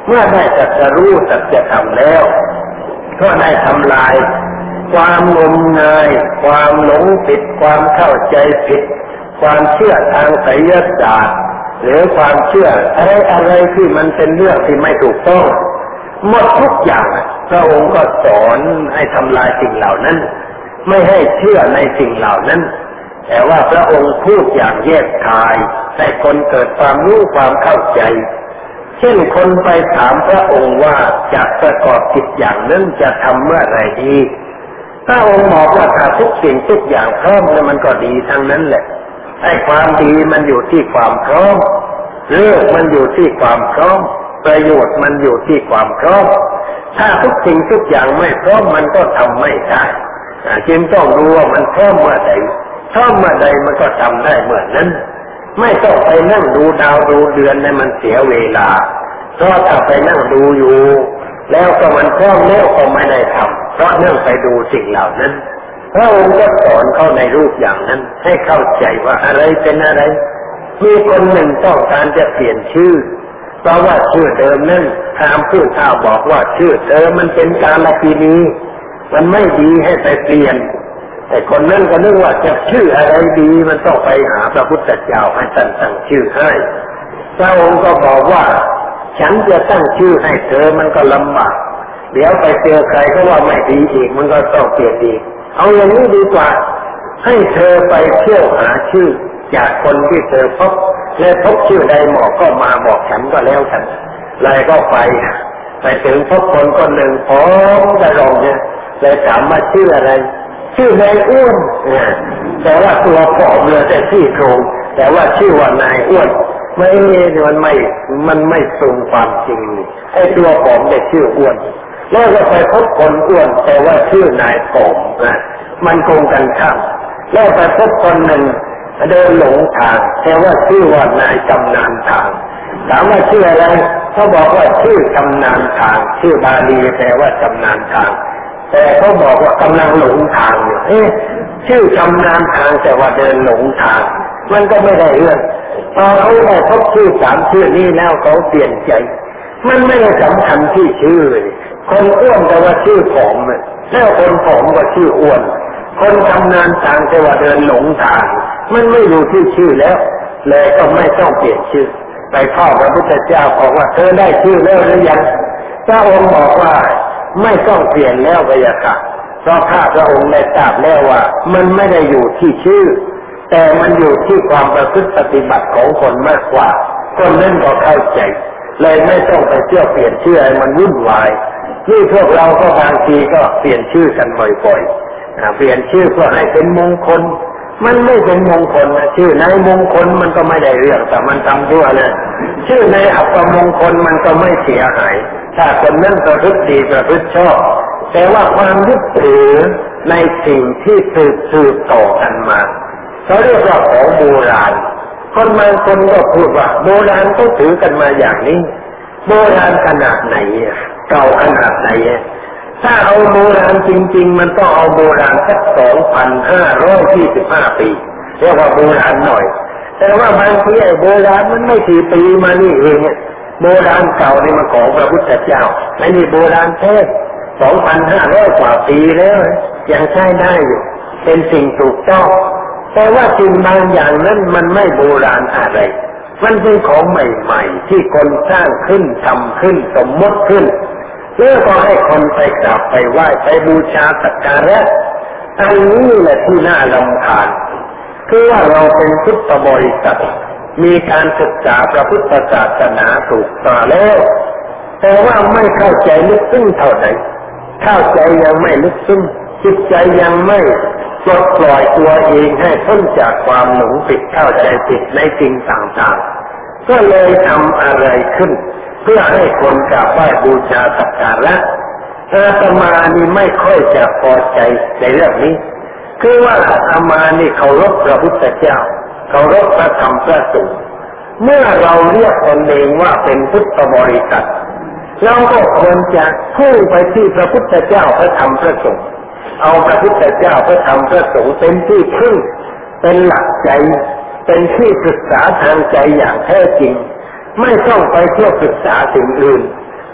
เมื่อได้ตรัสรู้สัจธรรมแล้วก็ได้ทำลายความงมงายความหลงผิดความเข้าใจผิดความเชื่อทางไสยศาสตร์หรือความเชื่ออะไรอะไรที่มันเป็นเรื่องที่ไม่ถูกต้องหมดทุกอย่างพระองค์ก็สอนให้ทำลายสิ่งเหล่านั้นไม่ให้เชื่อในสิ่งเหล่านั้นแต่ว่าพระองค์พูดอย่างแยบคายให้คนเกิดความรู้ความเข้าใจเช่นคนไปถามพระองค์ว่าจะประกอบกิจอย่างนั้นจะทำเมื่อไรดีพระองค์บอกว่าถ้าทุกสิ่งทุกอย่างพร้อมแล้วมันก็ดีทั้งนั้นแหละไอ้ความดีมันอยู่ที่ความพร้อมเรื่องมันอยู่ที่ความพร้อมประโยชน์มันอยู่ที่ความพร้อมถ้าทุกสิ่งทุกอย่างไม่พร้อมมันก็ทำไม่ได้จึงต้องรู้ว่ามันพร้อมเมื่อใดพร้อมเมื่อใดมันก็ทำได้เมื่อนั้นไม่ต้องไปนั่งดูดาวดูเดือนให้มันเสียเวลาเพราะถ้าไปนั่งดูอยู่แล้วก็มันพร้อมแล้วก็ไม่ได้ทำเพราะนั่งไปดูสิ่งเหล่านั้นพระองค์ก็สอนเขาในรูปอย่างนั้นให้เข้าใจว่าอะไรเป็นอะไรมีคนหนึ่งต้องการจะเปลี่ยนชื่อเพราะว่าชื่อเดิมนั้นทางผู้ข่าวบอกว่าชื่อเดิมมันเป็นกาลกิณีมันไม่ดีให้ไปเปลี่ยนแต่คนนั้นก็นึกว่าจะชื่ออะไรดีมันต้องไปหาพระพุทธเจ้าให้ท่านตั้งชื่อให้พระองค์ก็บอกว่าฉันจะตั้งชื่อให้เธอมันก็ลำบากเดี๋ยวไปเจอใครก็ว่าไม่ดีอีกมันก็ต้องเปลี่ยนอีกเอาอย่างนี้ดีกว่าให้เธอไปเที่ยวหาชื่อจากคนที่เธอพบและพบชื่อใดเหมาะก็มาบอกฉันก็แล้วกันเลยก็ไปไปถึงพบคนคนหนึ่งพร้อมจะลงเนี่ยเลยถามว่าชื่ออะไรชื่อนายอ้วนแต่ว่าตัวผอมเลยแต่ที่โครงแต่ว่าชื่อว่านายอ้วนไม่มันไม่มันไม่ตรงความจริงไอ้ตัวผอมแต่ชื่ออ้วนแล้วก็ไปพบคนอ้วนแต่ว่าชื่อนายผอมนะมันตรงกันข้ามแล้วไปพบคนหนึ่งเดินหลงทางแต่ว่าชื่อว่านายชำนาญทางถามว่าชื่ออะไรเขาบอกว่าชื่อชำนาญทางชื่อบาลีแปลว่าชำนาญทางแต่เขาบอกว่ากำลังหลงทางอยู่เอ๊ะชื่อชำนาญทางแต่ว่าเดินหลงทางมันก็ไม่ได้เรื่องพอเขาได้พบชื่อสามชื่อนี้แล้วเขาเปลี่ยนใจมันไม่ได้สำคัญที่ชื่อคนอ้วนแต่ว่าชื่อผอมแล้วคนผอมก็ชื่ออ้วนคนชำนาญทางแต่ว่าเดินหลงทางมันไม่อยู่ที่ชื่อแล้วเลยก็ไม่ต้องเปลี่ยนชื่อไปเข้าพระพุทธเจ้าบอกว่าเธอได้ชื่อแล้วหรือยังพระองค์บอกว่าไม่ต้องเปลี่ยนแล้วพระยาค่ะเพราะข้าพระองค์ได้ทราบแล้วว่ามันไม่ได้อยู่ที่ชื่อแต่มันอยู่ที่ความประพฤติปฏิบัติของคนมากกว่าคนนั้นก็เข้าใจเลยไม่ต้องไปเที่ยวเปลี่ยนชื่อให้มันวุ่นวายนี่พวกเราก็บางทีก็เปลี่ยนชื่อกันบ่อยๆเปลี่ยนชื่อเพื่อให้เป็นมงคลมันไม่เป็นมงคลนะชื่อนายมงคลมันก็ไม่ได้เรื่องแต่มันทำด้วยนะชื่อนายอัปมงคลมันก็ไม่เสียหายถ้าคนนั้นประพฤติดีประพฤติชอบแต่ว่าความยึดถือในสิ่งที่สืบสืบต่อกันมาเขาเรียกว่าของโบราณคนบางคนก็พูดว่าโบราณก็ถือกันมาอย่างนี้โบราณขนาดไหนเก่าขนาดไหนถ้าเอาโบราณจริงๆมันต้องเอาโบราณสัก สองพันห้าร้อยยี่สิบห้า ปีเรียกว่าโบราณหน่อยแต่ว่าบางทีไอ้โบราณมันไม่กี่ปีมานี่เองเนี่ยโบราณเก่านี่มันของพระพุทธเจ้าไอ้นี่โบราณแท้ สองพันห้าร้อย กว่าปีแล้วยังใช้ได้อยู่เป็นสิ่งถูกต้องแต่ว่าสิ่งบางอย่างนั้นมันไม่โบราณอะไรมันเป็นของใหม่ๆที่คนสร้างขึ้นทำขึ้นสมมติขึ้นเพื่อก็ให้คนไปกราบไปไหว้ไปบูชาสักการะอันนี้แหละที่น่ารำคาญคือว่าเราเป็นพุทธบริษัทมีการศึกษาพระพุทธศาสนาถูกต้องแล้วแต่ว่าไม่เข้าใจลึกซึ้งเท่าไหร่เข้าใจยังไม่ลึกซึ้งจิตใจยังไม่ปลดปล่อยตัวเองให้พ้นจากความหลงผิดเข้าใจผิดในสิ่งต่างๆก็เลยทำอะไรขึ้นเพื่อให้คนกราบไหว้บูชาสักการะอาตมานี่ไม่ค่อยจะพอใจในเรื่องนี้คือว่าอาตมานี่เคารพพระพุทธเจ้าเคารพพระธรรมพระสงฆ์เมื่อเราเรียกตนเองว่าเป็นพุทธบริษัทเราก็ควรจะพุ่งไปที่พระพุทธเจ้าพระธรรมพระสงฆ์เอาพระพุทธเจ้าพระธรรมพระสงฆ์เป็นที่พึ่งเป็นหลักใจเป็นที่ศึกษาทางใจอย่างแท้จริงไม่ต้องไปเที่ยวศึกษาสิ่งอื่น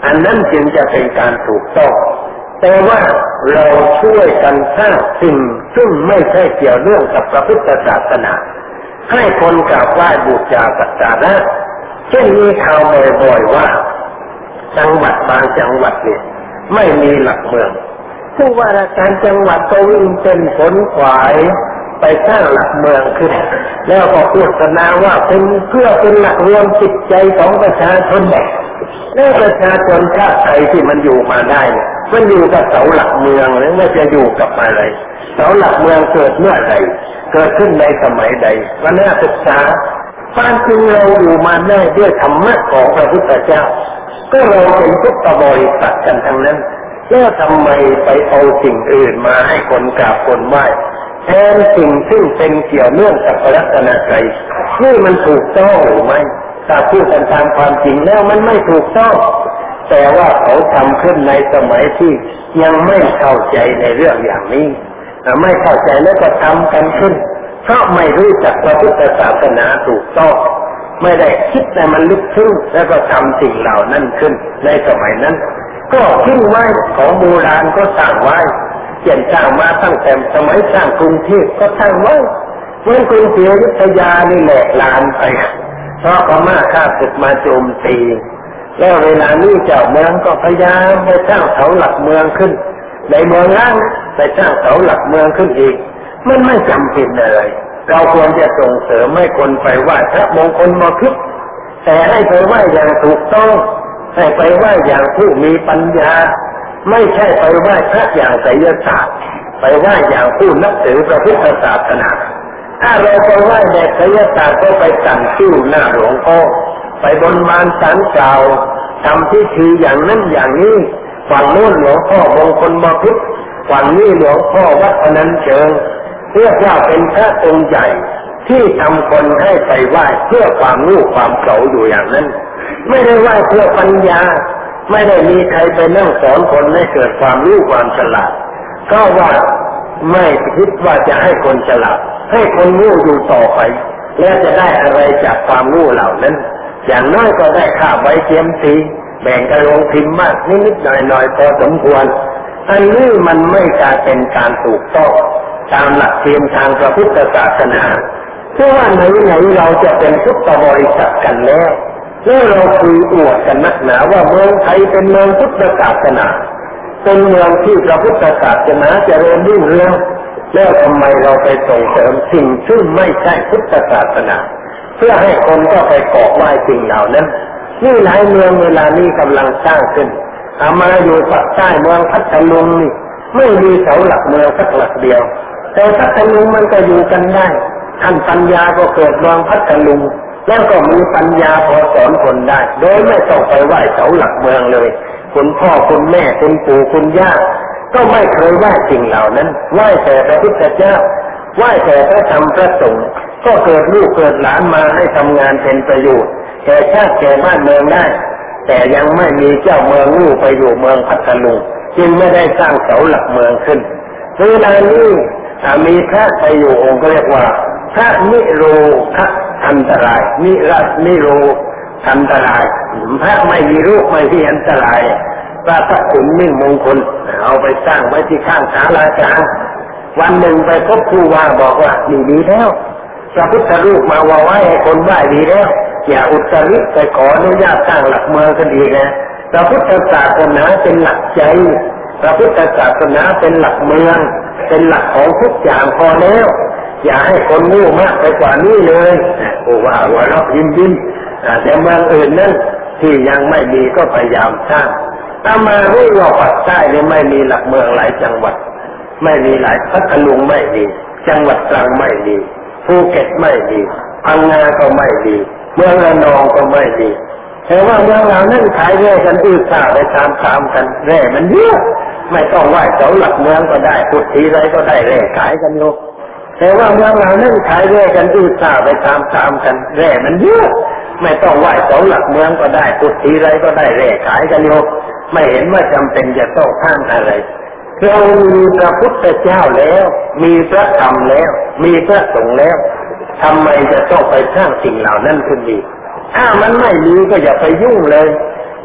อันนั้นจึงจะเป็นการถูกต้องแต่ว่าเราช่วยกันสร้างสิ่งซึ่งไม่ใช่เกี่ยวเรื่องกับพระพุทธศาสนาให้คนกราบไหว้บูชาสักการะเช่นมีข่าวบ่อยๆว่าจังหวัดบางจังหวัดเนี่ยไม่มีหลักเมืองผู้ว่าราชการจังหวัดก็วิ่งเป็นขนขวายไปสร้างหลักเมืองขึ้นแล้วก็พูดโฆษณาว่าเป็นเพื่อเป็นหลักรวมจิตใจของประชาชนแล้วประชาชนชาติไทยที่มันอยู่มาได้เนี่ยมันอยู่กับเสาหลักเมืองหรือว่าจะอยู่กับอะไรเสาหลักเมืองเกิดเมื่อใดเกิดขึ้นในสมัยใดวันนี้ศึกษาความจริงเราอยู่มาได้ด้วยธรรมะของพระพุทธเจ้าก็เราเป็นพุทธบริษัทกันทั้งนั้นแล้วทำไมไปเอาสิ่งอื่นมาให้คนกราบคนไหว้แทนสิ่งซึ่งเป็นเกี่ยวเนื่องกับพระรัตนตรัยนี่มันถูกต้องหรือไม่ถ้าพูดกันตามความจริงแล้วมันไม่ถูกต้องแต่ว่าเขาทำขึ้นในสมัยที่ยังไม่เข้าใจในเรื่องอย่างนี้ไม่เข้าใจแล้วก็ทำกันขึ้นเพราะไม่รู้จักพระพุทธศาสนาถูกต้องไม่ได้คิดแต่มันลึกซึ้งแล้วก็ทำสิ่งเหล่านั้นขึ้นในสมัยนั้นก็ทิ้งไว้ของโบราณก็สร้างไว้เขียนสร้างมาตั้งแต่สมัยสร้างกรุงเทพก็สร้างไว้เมื่อกรุงศรีอยุธยานี่แหลกลานไปเพราะพม่าฆ่าศึกมาโจมตีแล้วเวลานี้เจ้าเมืองก็พยายามไปสร้างเสาหลักเมืองขึ้นในเมืองล่างไปสร้างเสาหลักเมืองขึ้นอีกมันไม่จำเป็นเลยเราควรจะส่งเสริมให้คนไปไหว้พระมงคลมาคึกแต่ให้ไปไหว้อย่างถูกต้องให้ไปไหว้อย่างผู้มีปัญญาไม่ใช่ไปไหว้พระอย่างไสยศาสตร์ไปไหว้อย่างผู้นับถือพระพุทธศาสนาถ้าเราไปไหว้แบบไสยศาสตร์ก็ไปสั่งชื่อหน้าหลวงพ่อไปบนบานศาลกล่าวทำพิธีอย่างนั้นอย่างนี้ฝั่งโน้นหลวงพ่อมงคลมาคึกฝั่งนี้หลวงพ่อวัดพนัญเชิงเรียกว่าเป็นพระองค์ใหญ่ที่ทำคนให้ไปไหว้เพื่อความรู้ความเก๋าอยู่อย่างนั้นไม่ได้ไหว้เพื่อปัญญาไม่ได้มีใครไปนั่งสอนคนให้เกิดความรู้ความฉลาดก็ว่าไม่คิดว่าจะให้คนฉลาดให้คนรู้อยู่ต่อไปแล้วจะได้อะไรจากความรู้เหล่านั้นอย่างน้อยก็ได้ค่าใบเทียมตีแบ่งกันลงพิมพ์มากนิดๆหน่อยๆพอสมควรอันนี้มันไม่การเป็นการถูกต้องตามหลักเกณฑ์ทางพระพุทธศาสนาเพราะว่าไหนๆเราจะเป็นพุทธบริษัทกันแล้วแล้วเราคุยอวดกันนักหนาว่าเมืองไทยเป็นเมืองพุทธศาสนาเป็นเมืองที่พระพุทธศาสนาเจริญรุ่งเรืองแล้วทำไมเราไปส่งเสริมสิ่งซึ่งไม่ใช่พุทธศาสนาเพื่อให้คนก็ไปกราบไหว้สิ่งเหล่านั้นนี่หลายเมืองเวลานี้กำลังสร้างขึ้นอามาอยู่ภาคใต้เมืองพัทลุงนี่ไม่มีเสาหลักเมืองสักหลักเดียวแต่พัทลุงมันก็อยู่กันได้ท่านปัญญาก็เกิดเมืองพัทลุงแล้วก็มีปัญญาพอสอนคนได้โดยไม่ต้องไปไหว้เสาหลักเมืองเลยคุณพ่อคุณแม่คุณปู่คุณย่าก็ไม่เคยไหว้สิ่งเหล่านั้นไหว้แต่พระพุทธเจ้าไหว้แต่พระธรรมพระสงฆ์ก็เกิดลูกเกิดหลานมาให้ทำงานเป็นประโยชน์แก่ชาติแก่บ้านเมืองได้แต่ยังไม่มีเจ้าเมืองลูกไปอยู่เมืองพัทลุงจึงไม่ได้สร้างเสาหลักเมืองขึ้นเวลานี้มีพระไปอยู่องค์ก็เรียกว่าพระนิโรธอันตรายนิรัตนิโรธอันตรายพระไม่มีรูปไม่มีอันตรายพระพระขุนมิ่งมงคลเอาไปสร้างไว้ที่ข้างศาลากลางวันหนึ่งไปพบครูว่าบอกว่านี่ดีแล้วพระพุทธรูปมาว่าไว้ให้คนไหว้ดีแล้วอย่าอุตริไปขออนุญาตสร้างหลักเมืองกันอีกนะพระพุทธศาสนาเป็นหลักใจพระพุทธศาสนาเป็นหลักเมืองเป็นหลักของทุกอย่างพอแล้วอย่าให้คนโง่มากไปกว่านี้เลยโอ้ว่าว่าเรายิ้มยิ้มแต่เมืองอื่นนั้นที่ยังไม่มีก็พยายามสร้างถ้ามารู้ว่าภาคใต้เนี่ยไม่มีหลักเมืองหลายจังหวัดไม่มีหลายพัทลุงไม่มีจังหวัดตรังไม่มีภูเก็ตไม่มีพังงาก็ไม่มีเมืองระนองก็ไม่มีแต่ว่าเมืองเหล่านั้นขายแร่กันอื้อซ่าไปตามๆกันแร่มันเยอะไม่ต้องไหว้เสาหลักเมืองก็ได้พุทธีไรก็ได้แร่ขายกันโยแต่ว่าเมืองเหล่านั้นขายแร่กันอื้อซ่าไปตามๆกันแร่มันเยอะไม่ต้องไหว้เสาหลักเมืองก็ได้พุทธีไรก็ได้แร่ขายกันโยไม่เห็นว่าจำเป็นจะต้องสร้างอะไรเรามีพระพุทธเจ้าแล้วมีพระธรรมแล้วมีพระสงฆ์แล้วทำไมจะต้องไปสร้างสิ่งเหล่านั้นขึ้นอีกถ้ามันไม่มีก็อย่าไปยุ่งเลย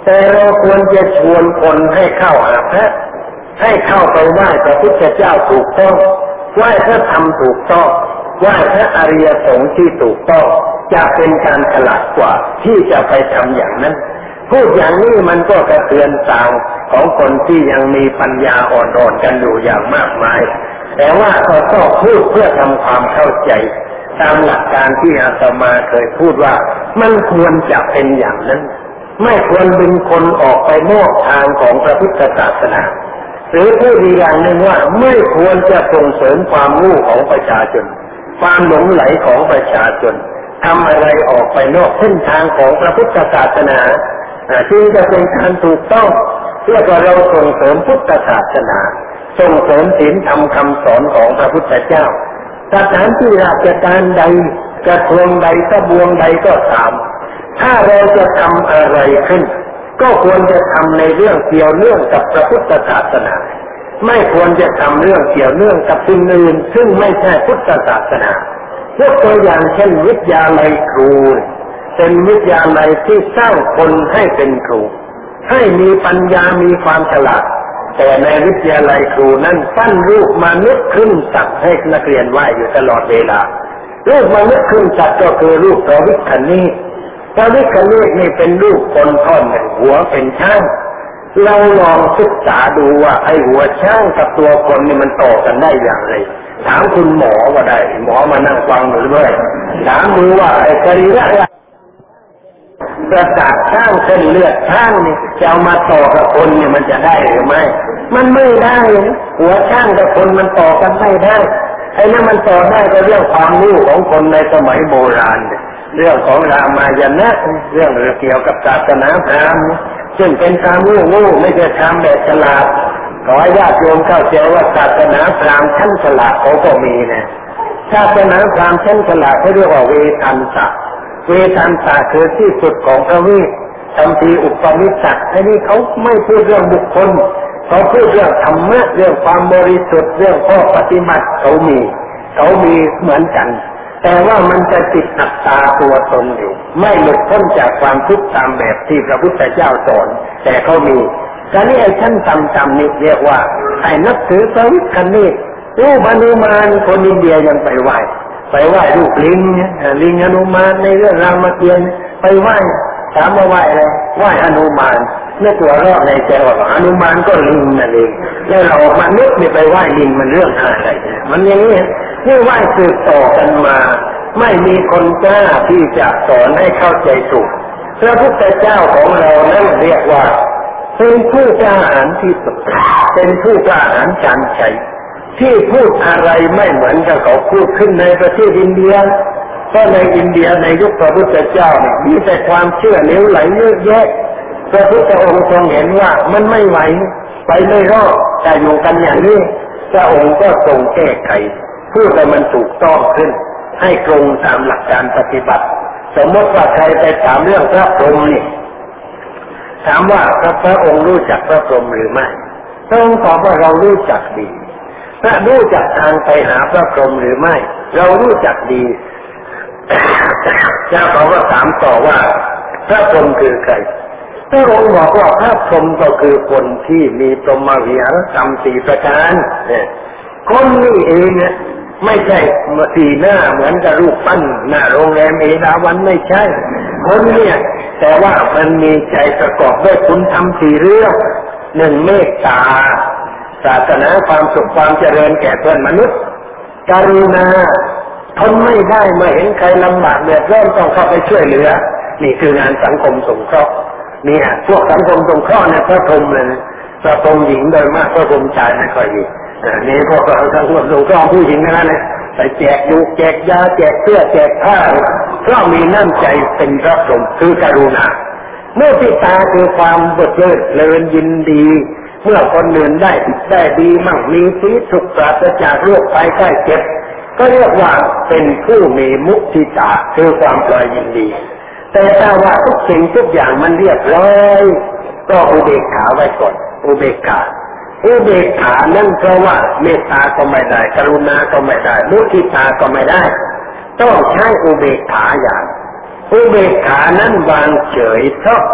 แต่เราควรจะชวนคนให้เข้าหาพระให้เข้าไปไหว้พระพุทธเจ้าถูกต้องไหว้พระธรรมถูกต้องไหว้พระอริยสงฆ์ที่ถูกต้องจะเป็นการฉลาดกว่าที่จะไปทำอย่างนั้นพูดอย่างนี้มันก็กระเทือนตาของคนที่ยังมีปัญญาอ่อนๆกันอยู่อย่างมากมายแต่ว่าก็ต้องพูดเพื่อทำความเข้าใจตามหลักการที่อาตมาเคยพูดว่ามันควรจะเป็นอย่างนั้นไม่ควรดึงคนออกไปนอกทางของพระพุทธศาสนาหรือพูดอีกอย่างหนึ่งว่าไม่ควรจะส่งเสริมความโง่ของประชาชนความหลงไหลของประชาชนทำอะไรออกไปนอกเส้นทางของพระพุทธศาสนาจึงจะเป็นการถูกต้องเพื่อว่าเราส่งเสริมพุทธศาสนาส่งเสริมศีลธรรมคำสอนของพระพุทธเจ้าสถานที่ราชการใดกระทรวงใดกระบวงใดก็ตามถ้าเราจะทำอะไรขึ้นก็ควรจะทำในเรื่องเกี่ยวเนื่องกับพระพุทธศาสนาไม่ควรจะทำเรื่องเกี่ยวเนื่องกับสิ่งอื่นซึ่งไม่ใช่พุทธศาสนายกตัวอย่างเช่นวิทยาลัยครูเป็นวิทยาลัยที่สร้างคนให้เป็นครูให้มีปัญญามีความฉลาดแต่ในวิทยาลัยครูนั้นปั้นรูปมนุษย์ขึ้นสัตว์ให้นักเรียนไหว้อยู่ตลอดเวลารูปมนุษย์ขึ้นสัตว์ก็คือรูปพระวิคเนศพระวิคเนศนี่เป็นรูปคนท่อนหนึ่งหัวเป็นช้างเราลองศึกษาดูว่าไอ้หัวช้างกับตัวคนนี่มันต่อกันได้อย่างไรถามคุณหมอว่าได้หมอมานั่งฟังอยู่ด้วยถามดูว่าไอ้กรีระประสาทช้างเส้นเลือดช้างนี่จะเอามาต่อกับคนเนี่ยมันจะได้หรือไม่มันไม่ได้หัวช้างกับคนมันต่อกันไม่ได้ไอ้นั่นมันต่อได้ก็เรื่องความรู้ของคนในสมัยโบราณเรื่องของรามายณะเรื่องเกี่ยวกับศาสนาพราหมณ์ซึ่งเป็นความรู้งูไม่ใช่ทำแบบฉลาดขอให้ญาติโยมเข้าใจว่าศาสนาพราหมณ์ชั้นฉลาดเขาก็มีนะศาสนาพราหมณ์ชั้นฉลาดเขาเรียกว่าเวทันตะเวทันตะคือที่สุดของพระวิคัมภีร์อุปนิสัชอันนี้เขาไม่พูดเรื่องบุคคลเขาพูดเรื่องธรรมะเรื่องความบริสุทธิ์เรื่องข้อปฏิบัติเขามีเขามีเหมือนกันแต่ว่ามันจะติดอัตตาตัวตนอยู่ไม่หลุดพ้นจากความทุกข์ตามแบบที่พระพุทธเจ้าสอนแต่เขามีการนี้ไอ้ชั้นต่ำๆนี่เรียกว่าไอ้นับถือพระวิคเนศรูปอนุมานคนอินเดียยังไปไหว้ไปไหว้รูปลิงลิงอนุมานในเรื่องรามเกียรติ์ไปไหว้ถามว่าไหว้อะไรไหว้อนุมานไม่ตัวรอดในใจว่าอนุมานก็ลิงนั่นเองแล้วเรามนุษย์นี่ไปไหว้ลิงมันเรื่องอะไรมันอย่างนี้นี่ไหว้สืบต่อกันมาไม่มีคนกล้าที่จะสอนให้เข้าใจถูกพระพุทธเจ้าของเรานั้นเรียกว่าเป็นผู้กล้าหาญที่สุดเป็นผู้กล้าหาญชันชัยที่พูดอะไรไม่เหมือนกับเขาพูดขึ้นในประเทศอินเดียเพราะในอินเดียในยุคพระพุทธเจ้าเนี่ยมีแต่ความเชื่อเหลวไหลเยอะแยะพระพุทธองค์ทรงเห็นว่ามันไม่ไหวไปไม่รอดแต่อยู่กันอย่างนี้พระองค์ก็ทรงแก้ไขพูดให้มันถูกต้องขึ้นให้ตรงตามหลักการปฏิบัติสมมติว่าใครไปถามเรื่องพระพรหมนี่ถามว่าพระพระองค์รู้จักพระพรหมหรือไม่พระองค์ตอบว่าเรารู้จักดีพระรู้จักทางไปหาพระพรหมหรือไม่เรารู้จักดีเจ้าเขาก็ถามต่อว่าพระพรหมคือใครพระองค์บอกว่าพระพรหมก็คือคนที่มีพรหมวิหารธรรมสี่ประการเนี่ยคนนี้เองเนี่ยไม่ใช่สีหน้าเหมือนกับรูปปั้นหน้าโรงแรมเอราวัณไม่ใช่คนเนี่ยแต่ว่ามันมีใจประกอบด้วยคุณธรรมสี่เรื่องหนึ่งเมตตาศาสนาความสุขความเจริญแก่เพื่อนมนุษย์กรุณาทนไม่ได้เมื่อเห็นใครลำบากเดือดร้อนต้องเข้าไปช่วยเหลือนี่คืองานสังคมสงเคราะห์เนี่ยพวกสังคมสงเคราะห์เนี่ยพระพรหมเลยพระพรหมหญิงโดยมากพระพรหมชายไม่ค่อยดีนี่พวกเราทั้งหมดสงเคราะห์ผู้หญิงนั่นแหละไปแจกยูแจกยาแจกเสื้อแจกผ้าเพราะมีน้ำใจเป็นพระพรหมคือกรุณาเมื่อติตาคือความเบิดเบิดเลินยินดีเมื่อคนอื่นได้ได้ดีมั่งมีสีสุขปราศจากโรคภัยไข้เจ็บก็เรียกว่าเป็นผู้มีมุทิตาคือความปล่อยยินดีแต่ถ้าว่าทุกสิ่งทุกอย่างมันเรียบร้อยก็อุเบกขาไว้ก่อนอุเบกขาอุเบกขานั่นเพราะว่าเมตตาก็ไม่ได้กรุณาก็ไม่ได้มุทิตาก็ไม่ได้ต้องใช้อุเบกขาอย่างอุเบกขานั้นวางเฉยเพราะ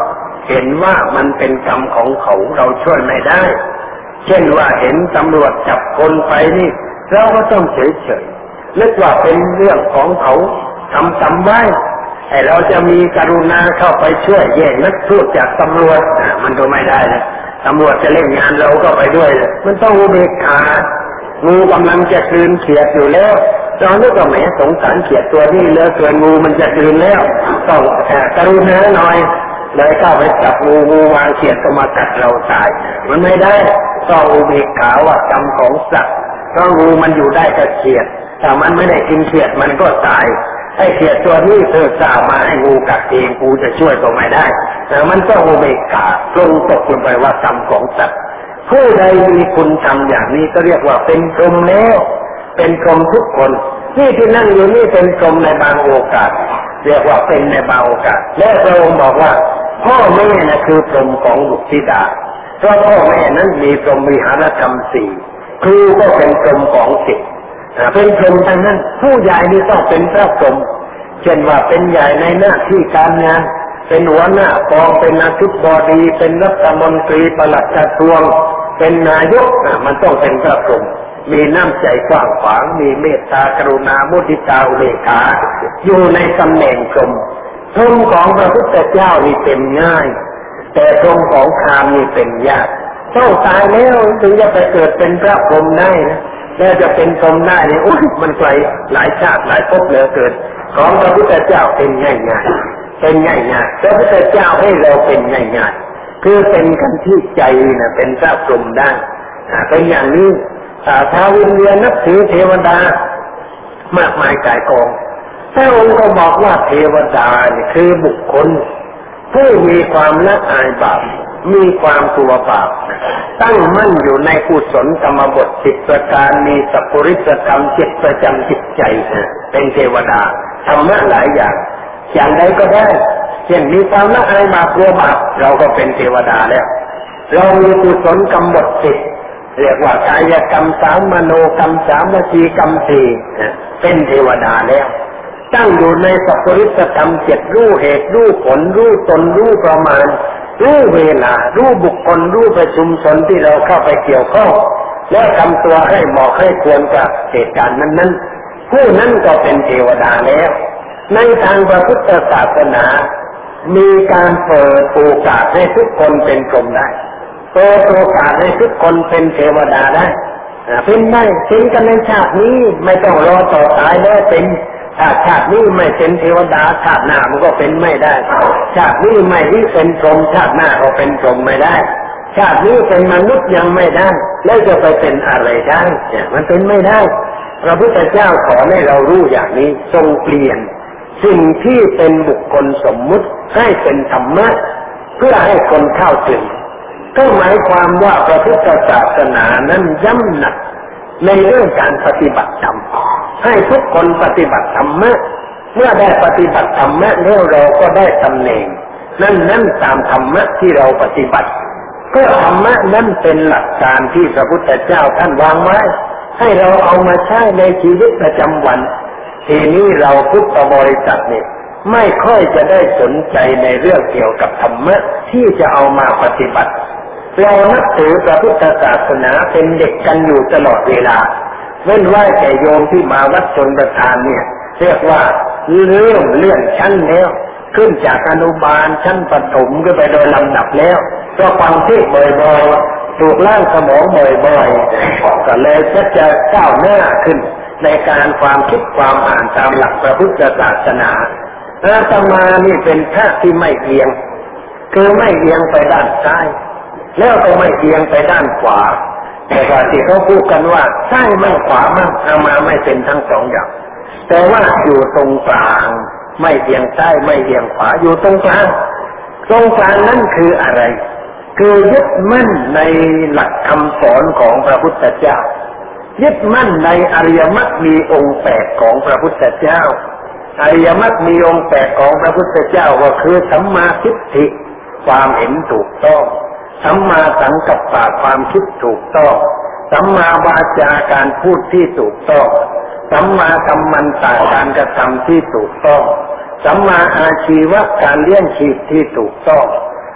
เห็นว่ามันเป็นกรรมของเขาเราช่วยไม่ได้เช่นว่าเห็นตำรวจจับคนไปนี่เราก็ต้องเฉยๆนึกว่าเป็นเรื่องของเขาทำจำไว้ให้เราจะมีกรุณาเข้าไปช่วยแย่งนักโทษจากตำรวจมันก็ไม่ได้นะตำรวจจะเล่นงานเราก็ไปด้วยมันต้องอุเบกขางูกำลังจะกลืนเขียดอยู่แล้วเรานึกว่าแหมสงสารเขียดตัวนี้เหลือเกินงูมันจะกลืนแล้วต้องกรุณาหน่อยเลยเข้าไปจับงูงูวางเขียดก็มากัดเราตายมันไม่ได้ต้องอุเบกขาว่ากรรมของสัตว์เพราะงูมันอยู่ได้กับเขียดถ้ามันไม่ได้กินเขียดมันก็ตายไอ้เขียดตัวนี้เธอสามาให้งูกัดเองกูจะช่วยก็ไม่ได้แต่มันต้องอุเบกขาลงตกลงไปว่ากรรมของสัตว์ผู้ใดมีคุณทำอย่างนี้ก็เรียกว่าเป็นพรหมแล้วเป็นพรหมทุกคนนี่ที่นั่งอยู่นี่เป็นพรหมในบางโอกาสเรียกว่าเป็นในบางโอกาสและพระองค์บอกว่าพ่อแม่นะคือพรหมของบุตรธิดาเพราะพ่อแม่นั้นมีพรหมวิหารธรรมสี่ครูก็เป็นพรหมของศิษย์เป็นพรหมทั้งนั้นผู้ใหญ่นี่ต้องเป็นพระพรหมเช่นว่าเป็นใหญ่ในหน้าที่การงานเป็นหัวหน้ากองเป็นอธิบดีเป็นรัฐมนตรีปลัดกระทรวงเป็นนายกมันต้องเป็นพระพรหมมีน้ำใจกว้างขวางมีเมตตากรุณามุทิตาอุเบกขาอยู่ในตำแหน่งพรหมพรหมของพระพุทธเจ้านี่เป็นง่ายแต่พรหมของพราหมณ์นี่เป็นยากต้องตายแล้วถึงจะไปเกิดเป็นพระพรหมได้นะแล้วจะเป็นพรหมได้เนี่ยโอ้ยมันไกลหลายชาติหลายภพเหลือเกินของพระพุทธเจ้าเป็นง่ายๆเป็นง่ายๆพระพุทธเจ้าให้เราเป็นง่ายๆคือเป็นกันที่ใจนะเป็นพระพรหมได้เป็นอย่างนี้ท้าววินเดียนับถือเทวดามากมายกายกองพระองค์ก็บอกว่าเทวดานี่คือบุคคลผู้มีความละอายบาปมีความกลัวบาปตั้งมั่นอยู่ในกุศลกรรมบทสิบประการมีสัพพุริสธรรมจิตประจำจิตใจเป็นเทวดาธรรมะหลายอย่างอย่างใดก็ได้เช่นมีความละอายบาปกลัวบาปเราก็เป็นเทวดาแล้วเรามีกุศลกรรมบทสิบเรียกว่ากายกรรมสามมโนกรรมสามวจีกรรมสี่เป็นเทวดาแล้วตั้งอยู่ในสัพพุริสธรรมเจ็ดรู้เหตุรู้ผลรู้ตนรู้ประมาณรู้เวลารู้บุคคลรู้ประชุมชนที่เราเข้าไปเกี่ยวข้องแล้วทำตัวให้เหมาะให้ควรกับเหตุการณ์นั้นๆผู้นั้นก็เป็นเทวดาแล้วในทางพระพุทธศาสนามีการเปิดโอกาสให้ทุกคนเป็นพรหมได้เปิดโอกาสให้ทุกคนเป็นเทวดาได้เป็นได้เป็นกันในชาตินี้ไม่ต้องรอต่อตายแล้วเป็นถ้าชาตินี้ไม่เป็นเทวดาชาติหน้ามันก็เป็นไม่ได้ชาตินี้ไม่ที่เป็นพรหมชาติหน้าก็เป็นพรหมไม่ได้ชาตินี้เป็นมนุษย์ยังไม่ได้แล้วจะไปเป็นอะไรได้เนี่ยมันเป็นไม่ได้พระพุทธเจ้าสอนให้เรารู้อย่างนี้ทรงเปลี่ยนสิ่งที่เป็นบุคคลสมมุติให้เป็นธรรมะเพื่อให้คนเข้าถึงก็หมายความว่าพระพุทธศาสนานั้นย้ำหนักในเรื่องการปฏิบัติธรรมให้ทุกคนปฏิบัติธรรมะเมื่อได้ปฏิบัติธรรมะแล้วเราก็ได้ตำแหน่งนั่นนั่นตามธรรมะที่เราปฏิบัติก็ธรรมะนั้นเป็นหลักการที่พระพุทธเจ้าท่านวางไว้ให้เราเอามาใช้ในชีวิตประจำวันทีนี้เราพุทธบริษัทเนี่ยไม่ค่อยจะได้สนใจในเรื่องเกี่ยวกับธรรมะที่จะเอามาปฏิบัติเรานับถือพระพุทธศาสนาเป็นเด็กกันอยู่ตลอดเวลาเว้นไว้แต่โยมที่มาวัดชนประทานเนี่ยเรียกว่าเลื่อนเลื่อนชั้นแล้วขึ้นจากอนุบาลชั้นประถมก็ไปโดยลำดับแล้วก็ฟังเทศน์บ่อยๆถูกล่างสมองบ่อยๆก็เลยจะจะก้าวหน้าขึ้นในการความคิดความอ่านตามหลักพระพุทธศาสนาอาตมานี่เป็นพระที่ไม่เอียงคือไม่เอียงไปด้านซ้ายแล้วก็ไม่เอียงไปด้านขวาแต่ว่าที่เขาพูดกันว่าซ้ายมั่งขวามั่งอามาไม่เป็นทั้งสองอย่างแต่ว่าอยู่ตรงกลางไม่เอียงซ้ายไม่เอียงขวาอยู่ตรงกลางตรงกลางนั่นคืออะไรคือยึดมั่นในหลักคำสอนของพระพุทธเจ้ายึดมั่นในอริยมรรคมีองค์แปดของพระพุทธเจ้าอริยมรรคมีองค์แปดของพระพุทธเจ้าก็คือสัมมาทิฏฐิความเห็นถูกต้องสัมมาสังกัปปะความคิดถูกต้องสัมมาวาจาการพูดที่ถูกต้องสัมมากัมมันตะการกระทำที่ถูกต้องสัมมาอาชีวะการเลี้ยงชีพที่ถูกต้อง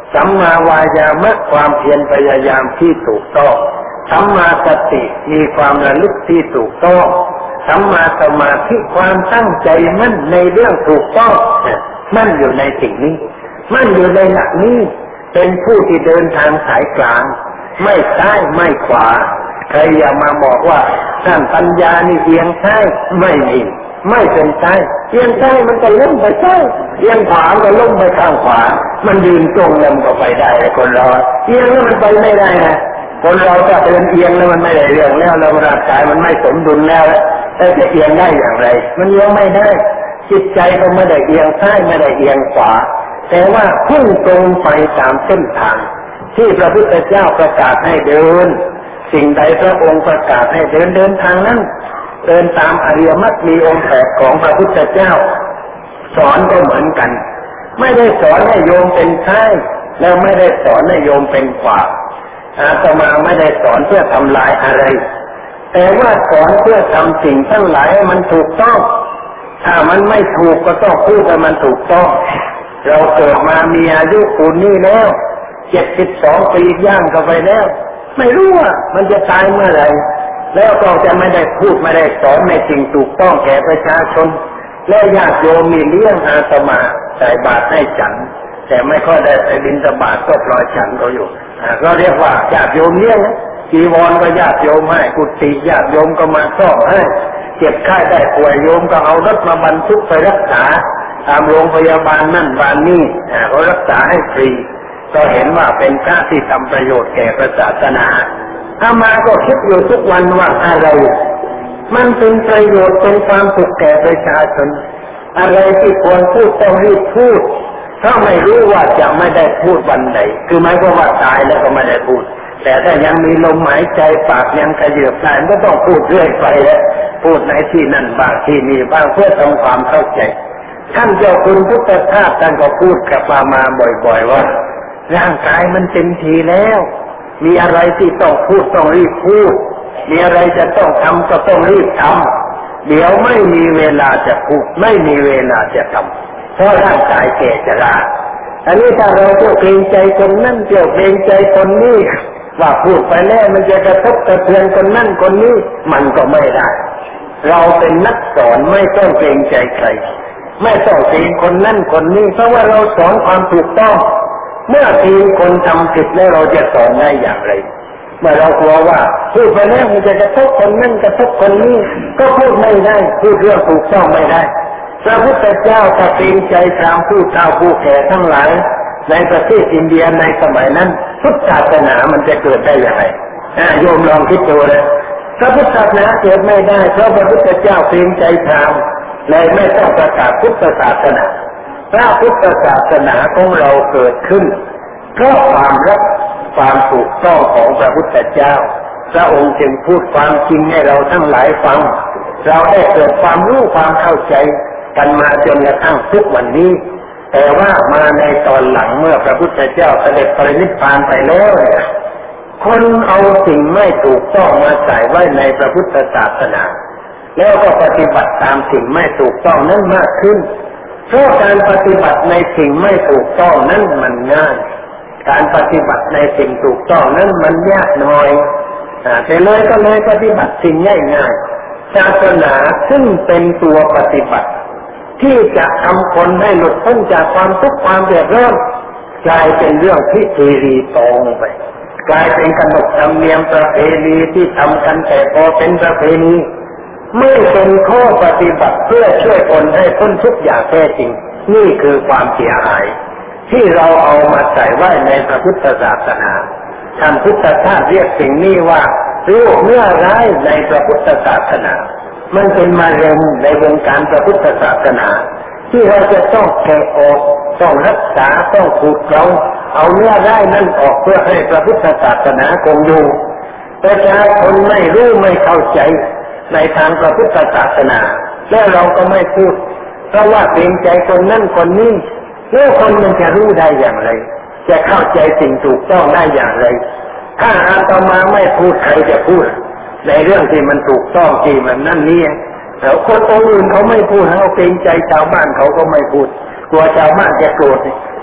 สัมมาวายามะความเพียรพยายามที่ถูกต้องสัมมาสติมีความระลึกที่ถูกต้องสัมมาสมาธิความตั้งใจมั่นในเรื่องถูกต้องมั่นอยู่ในสิ่งนี้มั่นอยู่ในหลักนี้เป็นผู้ที่เดินทางสายกลางไม่ซ้ายไม่ขวาใครอย่ามาบอกว่าท่านปัญญานี่เอียงซ้ายไม่มีไม่เป็นซ้ายเอียงซ้ายมันก็ล้มไปซ้ายเอียงขวาก็ล้มไปข้างขวามันยืนตรงแล้วมันก็ไปได้คนเราเอียงแล้วมันไปไม่ได้นะคนเราถ้าเดินเอียงแล้วมันไม่ได้เรื่องแล้วเราร่างกายมันไม่สมดุลแล้วแต่จะเอียงได้อย่างไรมันเอียงไม่ได้จิตใจก็ไม่ได้เอียงซ้ายไม่ได้เอียงขวาแต่ว่าพุ่งตรงไปตามเส้นทางที่พระพุทธเจ้าประกาศให้เดินสิ่งใดพระองค์ประกาศให้เดินเดินทางนั้นเดินตามอริยมรรคมีองค์แปดของพระพุทธเจ้าสอนก็เหมือนกันไม่ได้สอนให้โยมเป็นซ้ายแล้วไม่ได้สอนให้โยมเป็นขวาอาตมาไม่ได้สอนเพื่อทำลายอะไรแต่ว่าสอนเพื่อทำสิ่งทั้งหลายให้มันถูกต้องถ้ามันไม่ถูกก็ต้องพูดให้มันถูกต้องเราเกิดมามีอายุปูนนี้แล้วเจ็ดสิบสองปีย่างเข้าไปแล้วไม่รู้ว่ามันจะตายเมื่อไหร่แล้วก็จะไม่ได้พูดไม่ได้สอนในสิ่งถูกต้องแก่ประชาชนและญาติโยมมีเลี้ยงอาตมาใส่บาตรให้ฉันแต่ไม่ค่อยได้ไปบิณฑบาตก็ปล่อยฉันเขาอยู่ก็เรียกว่าญาติโยมเลี้ยงจีวรก็ญาติโยมให้กุฏิญาติโยมก็มาซ่อมให้เจ็บไข้ได้ป่วยโยมก็เอารถมาบรรทุกไปรักษาตามโรงพยาบาลนั่นบ้านนี้เขารักษาให้ฟรีก็เห็นว่าเป็นพระที่ทำประโยชน์แก่ศาสนาอามาก็คิดอยู่ทุกวันว่าอะไรมันเป็นประโยชน์เป็นความสุขแก่ประชาชนอะไรที่ควรพูดต้องรีบพูดถ้าไม่รู้ว่าจะไม่ได้พูดวันไหนคือหมายความว่าตายแล้วก็ไม่ได้พูดแต่ถ้ายังมีลมหายใจปากยังขยืบได้ก็ต้องพูดเรื่อยไปแล้วพูดในที่นั่นบ้างที่นี่บ้างเพื่อทำความเข้าใจท่านเจ้าคุณพุทธทาสท่านก็พูดกับมามาบ่อยๆว่าร่างกายมันเต็มทีแล้วมีอะไรที่ต้องพูดต้องรีบพูดมีอะไรจะต้องทำก็ต้องรีบทำเดี๋ยวไม่มีเวลาจะพูดไม่มีเวลาจะทำเพราะร่างกายแก่ชราอันนี้ถ้าเราเที่ยวเกรงใจคนนั่นเที่ยวเกรงใจคนนี้ว่าพูดไปแล้วมันจะกระทบกระเทือนคนนั่นคนนี้มันก็ไม่ได้เราเป็นนักสอนไม่ต้องเกรงใจใครไม่ต้องเกรงคนนั่นคนนี้เพราะว่าเราสอนความถูกต้องเมื่อทีคนทำผิดแล้วเราจะสอนได้อย่างไรเมื่อเรากลัวว่าพูดไปแล้วมันจะกระทบคนนั่นกระทบคนนี้ก็พูดไม่ได้พูดเรื่องถูกต้องไม่ได้พระพุทธเจ้าถ้าเกรงใจตามผู้เฒ่าผู้แก่ทั้งหลายในประเทศอินเดียในสมัยนั้นพุทธศาสนามันจะเกิดได้อย่างไรโยมลองคิดดูเลยพระพุทธศาสนาเกิดไม่ได้เพราะพระพุทธเจ้าเกรงใจตามเลยไม่ต้องประกาศพุทธศาสนาพระพุทธศาสนาของเราเกิดขึ้นเพราะความรักความถูกต้องของพระพุทธเจ้าพระองค์จึงพูดความจริงให้เราทั้งหลายฟังเราได้เกิดความรู้ความเข้าใจกันมาจนกระทั่งทุกวันนี้แต่ว่ามาในตอนหลังเมื่อพระพุทธเจ้าเสด็จปรินิพพานไปแล้วคนเอาสิ่งไม่ถูกต้องมาใส่ไว้ในพระพุทธศาสนาแล้วก็ปฏิบัติตามสิ่งไม่ถูกต้องนั้นมากขึ้นเพราะการปฏิบัติในสิ่งไม่ถูกต้องนั้นมันง่ายการปฏิบัติในสิ่งถูกต้องนั้นมันยากหน่อยแต่เลยก็เลยปฏิบัติสิ่งง่ายๆศาสนาซึ่งเป็นตัวปฏิบัติที่จะทำคนให้หลุดพ้นจากความทุกข์ความเดือดร้อนกลายเป็นเรื่องพิธีรีตองไปกลายเป็นขนบธรรมเนียมประเพณีที่ทำกันแต่พอเป็นประเพณีไม่เป็นข้อปฏิบัติเพื่อช่วยคนให้พ้นทุกข์อย่างแท้จริงนี่คือความเสียหายที่เราเอามาใส่ไว้ในพระพุทธศาสนาท่านพุทธทาสเรียกสิ่งนี้ว่าโรคเนื้อร้ายในพระพุทธศาสนามันเป็นมะเร็งในวงการพระพุทธศาสนาที่เราจะต้องแกะออกต้องรักษาต้องขูดเกลาเอาเนื้อร้ายนั่นออกเพื่อให้พระพุทธศาสนาคงอยู่ประชาชนไม่รู้ไม่เข้าใจในทางพระพุทธศาสนาและเราก็ไม่พูดเพราะว่าเกรงใจคนนั่นคนนี้แล้วคนมันจะรู้ได้อย่างไรจะเข้าใจสิ่งถูกต้องได้อย่างไรถ้าอาตมาไม่พูดใครจะพูดในเรื่องที่มันถูกต้องที่มันนั่นนี่แล้วคนอื่นเขาไม่พูดเขาเกรงใจชาวบ้านเขาก็ไม่พูดกลัวชาวบ้านจะโกรธ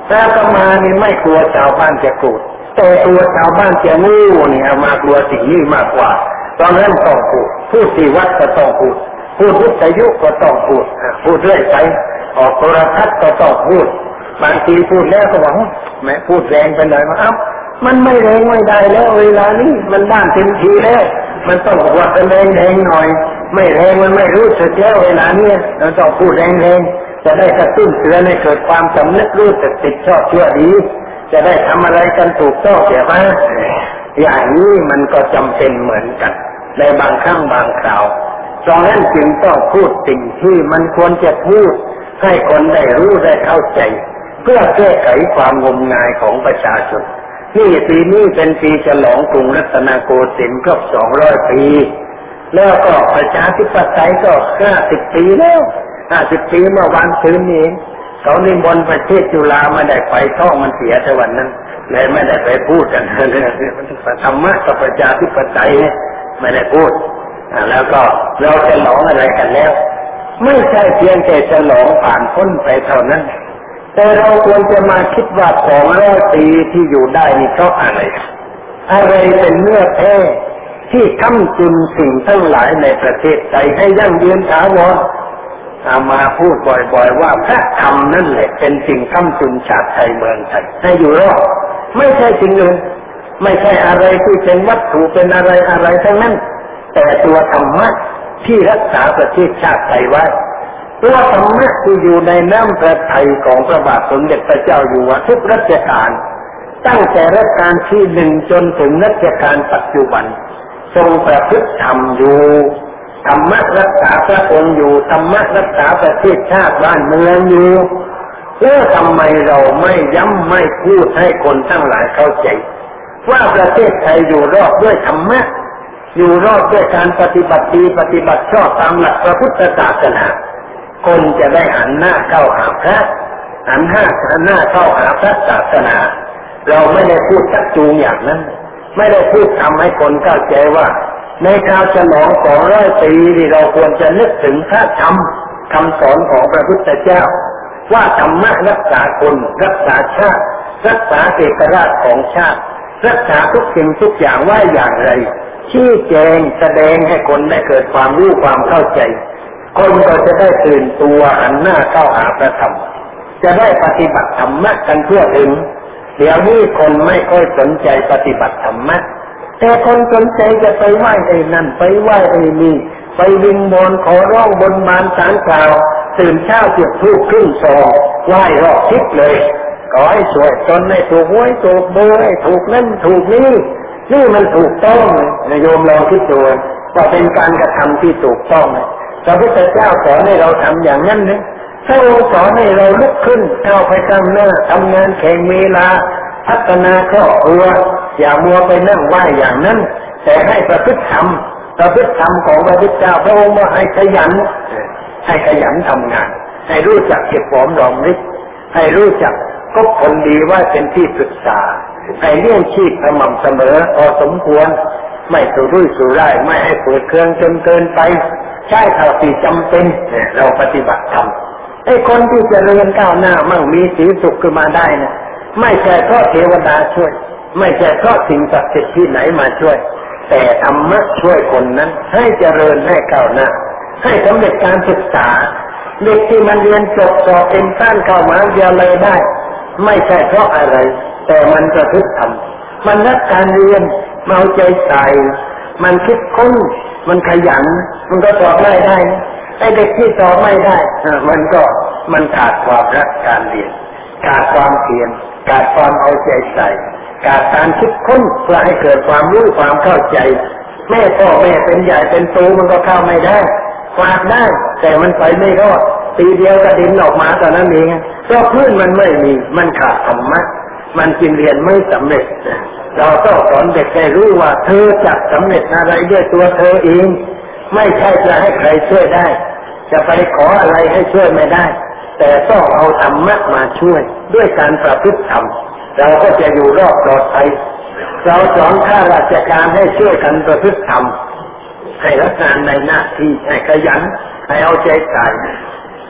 แต่อาตมานี่ไม่กลัวชาวบ้านจะโกรธแต่ตัวชาวบ้านจะงูเนี่ยมากลัวสิ่งนี้มากกว่าตอนนั้นต้องพูดพูดที่วัดก็ต้องพูดพูดวิทยุก็ต้องพูดพูดเรื่อยไปออกโทรทัศน์ก็ต้องพูดบางทีพูดแล้วก็บอกแม่พูดแรงไปหน่อยมาเอ้ามันไม่แรงไม่ได้แล้วเวลานี้มันด้านเต็มทีแล้วมันต้องบอกว่าแรงแรงหน่อยไม่แรงมันไม่รู้สึกแล้วเวลานี้เราต้องพูดแรงแรงจะได้กระตุ้นเตือนให้เกิดความสำนึกรู้สึกติดชอบเชื่อดีจะได้ทำอะไรกันถูกต้องเสียบ้างอย่างนี้มันก็จำเป็นเหมือนกันในบางครั้งบางคราวเพราะนั้นจึงต้องพูดสิ่งที่มันควรจะพูดให้คนได้รู้ได้เข้าใจเพื่อแก้ไขความงมงายของประชาชนนี่ปีนี้เป็นปีฉลองกรุงรัตนโกสินทร์ครบสองร้อยปีแล้วก็ประชาธิปไตยก็ห้าสิบปีแล้วห้าสิบปีเมื่อวันคืนนี้เขานิมนต์ประเทศจุฬาไม่ได้ไปท่องมันเสียแต่วันนั้นเลยไม่ได้ไปพูดกันเลยธรรมะกับประชาธิปไตยไม่ได้พูดแล้วก็เราจะฉลองอะไรกันแล้วไม่ใช่เพียงแต่ฉลองผ่านพ้นไปเท่านั้นแต่เราควรจะมาคิดว่าสองร้อยปีที่อยู่ได้นี่เพราะอะไรอะไรเป็นเนื้อแท้ที่ค้ำจุนสิ่งทั้งหลายในประเทศไทยให้ยั่งยืนถาวรอามาพูดบ่อยๆว่าพระธรรมนั่นแหละเป็นสิ่งค้ำจุนชาติไทยเมืองไทยให้อยู่รอดไม่ใช่สิ่งอื่นไม่ใช่อะไรที่เป็นวัตถุเป็นอะไรอะไรทั้งนั้นแต่ตัวธรรมะที่รักษาประเทศชาติไทยไว้ตัวธรรมะที่อยู่ในน้ำพระทัยของพระบาทสมเด็จพระเจ้าอยู่หัวทุกรัชกาลตั้งแต่รัชกาลที่หนึ่งจนถึงรัชกาลปัจจุบันทรงประพฤติธรรมอยู่ธรรมะรักษาพระองค์อยู่ธรรมะรักษาประเทศชาติบ้านเมืองอยู่แล้วทำไมเราไม่ย้ำไม่พูดให้คนทั้งหลายเข้าใจว่าประเทศไทยอยู่รอดด้วยธรรมะอยู่รอดด้วยการปฏิบัติดีปฏิบัติชอบตามหลักพระพุทธศาสนาคนจะได้หันหน้าเข้าหาพระหันหน้าหันหน้าเข้าหาพระศาสนาเราไม่ได้พูดจักจูงอย่างนั้นไม่ได้พูดทำให้คนเข้าใจว่าในคราวฉลองสองร้อยปีที่เราควรจะนึกถึงพระธรรมคำสอนของพระพุทธเจ้าว่าธรรมะรักษาคนรักษาชาติรักษาเอกราชของชาติรักษาทุกสิ่งทุกอย่างว่าอย่างไรชี้แจงแสดงให้คนได้เกิดความรู้ความเข้าใจคนก็จะได้ตื่นตัวหันหน้าเข้าหาพระธรรมจะได้ปฏิบัติธรรมะกันทั่วถึงเดี๋ยวนี้คนไม่ค่อยสนใจปฏิบัติธรรมะแต่คนสนใจจะไปไหว้ไอ้นั่นไปไหว้ไอ้นี่ไปวิงวอนขอร้องบนบานศาลกล่าวตื่นเช้าจุดธูปครึ่งซองไหว้รอบทิศเลยขอให้สวยจนให้ถูกหวยถูกเบอร์ให้ถูกนั่นถูกนี่นี่มันถูกต้องนะโยมลองคิดดูว่าเป็นการกระทำที่ถูกต้องพระพุทธเจ้าสอนให้เราทำอย่างนั้นนะพระองค์สอนให้เราลุกขึ้นก้าวไปข้างหน้าทำงานแข่งเวลาพัฒนาครอบครัวอย่ามัวไปนั่งไหว้อย่างนั้นแต่ให้ประพฤติธรรมประพฤติธรรมของพระพุทธเจ้าพระองค์ว่าให้ขยันให้ขยันทำงานให้รู้จักเก็บหอมรอมริบให้รู้จักคบคนดีว่าเป็นที่ปรึกษาให้เลี้ยงชีพสม่ำเสมอพอสมควรไม่สุรุ่ยสุร่ายไม่ให้เปิดเครื่องจนเกินไปใช่เท่าที่จำเป็นเราปฏิบัติธรรมไอ้คนที่จะเรียนก้าวหน้ามั่งมีสีสุขขึ้นมาได้นะไม่ใช่เพราะเทวดาช่วยไม่ใช่เพราะสิ่งศักดิ์สิทธิ์ที่ไหนมาช่วยแต่ธรรมะช่วยคนนั้นให้เจริญให้ก้าวหน้าให้สำเร็จการศึกษาเด็กที่มันเรียนจบสอบเอ็นต้านเข้ามหาวิทยาลัยได้ไม่ใช่เพราะอะไรแต่มันประพฤติธรรมมันรักการเรียนเอาใจใส่มันคิดค้นมันขยันมันก็สอบได้ได้ไอ้เด็กที่สอบไม่ได้มันก็มันขาดความรักการเรียนขาดความเพียรขาดความเอาใจใส่ขาดการคิดค้นเพื่อให้เกิดความรู้ความเข้าใจแม่พ่อแม่เป็นใหญ่เป็นโตมันก็เข้าไม่ได้ฝากได้แต่มันไปไม่รอดปีเดียวกระดิ่งออกมาตอนนั้นเองเพราะพื้นมันไม่มีมันขาดธรรมะมันจึงเรียนไม่สำเร็จเราต้องสอนเด็กให้รู้ว่าเธอจะสำเร็จอะไรด้วยตัวเธอเองไม่ใช่จะให้ใครช่วยได้จะไปขออะไรให้ช่วยไม่ได้แต่ต้องเอาธรรมะมาช่วยด้วยการประพฤติธรรมเราก็จะอยู่รอดปลอดภัยเราสอนข้าราชการให้ช่วยกันประพฤติธรรมให้รับงานในหน้าที่ให้ขยันให้เอาใจใส่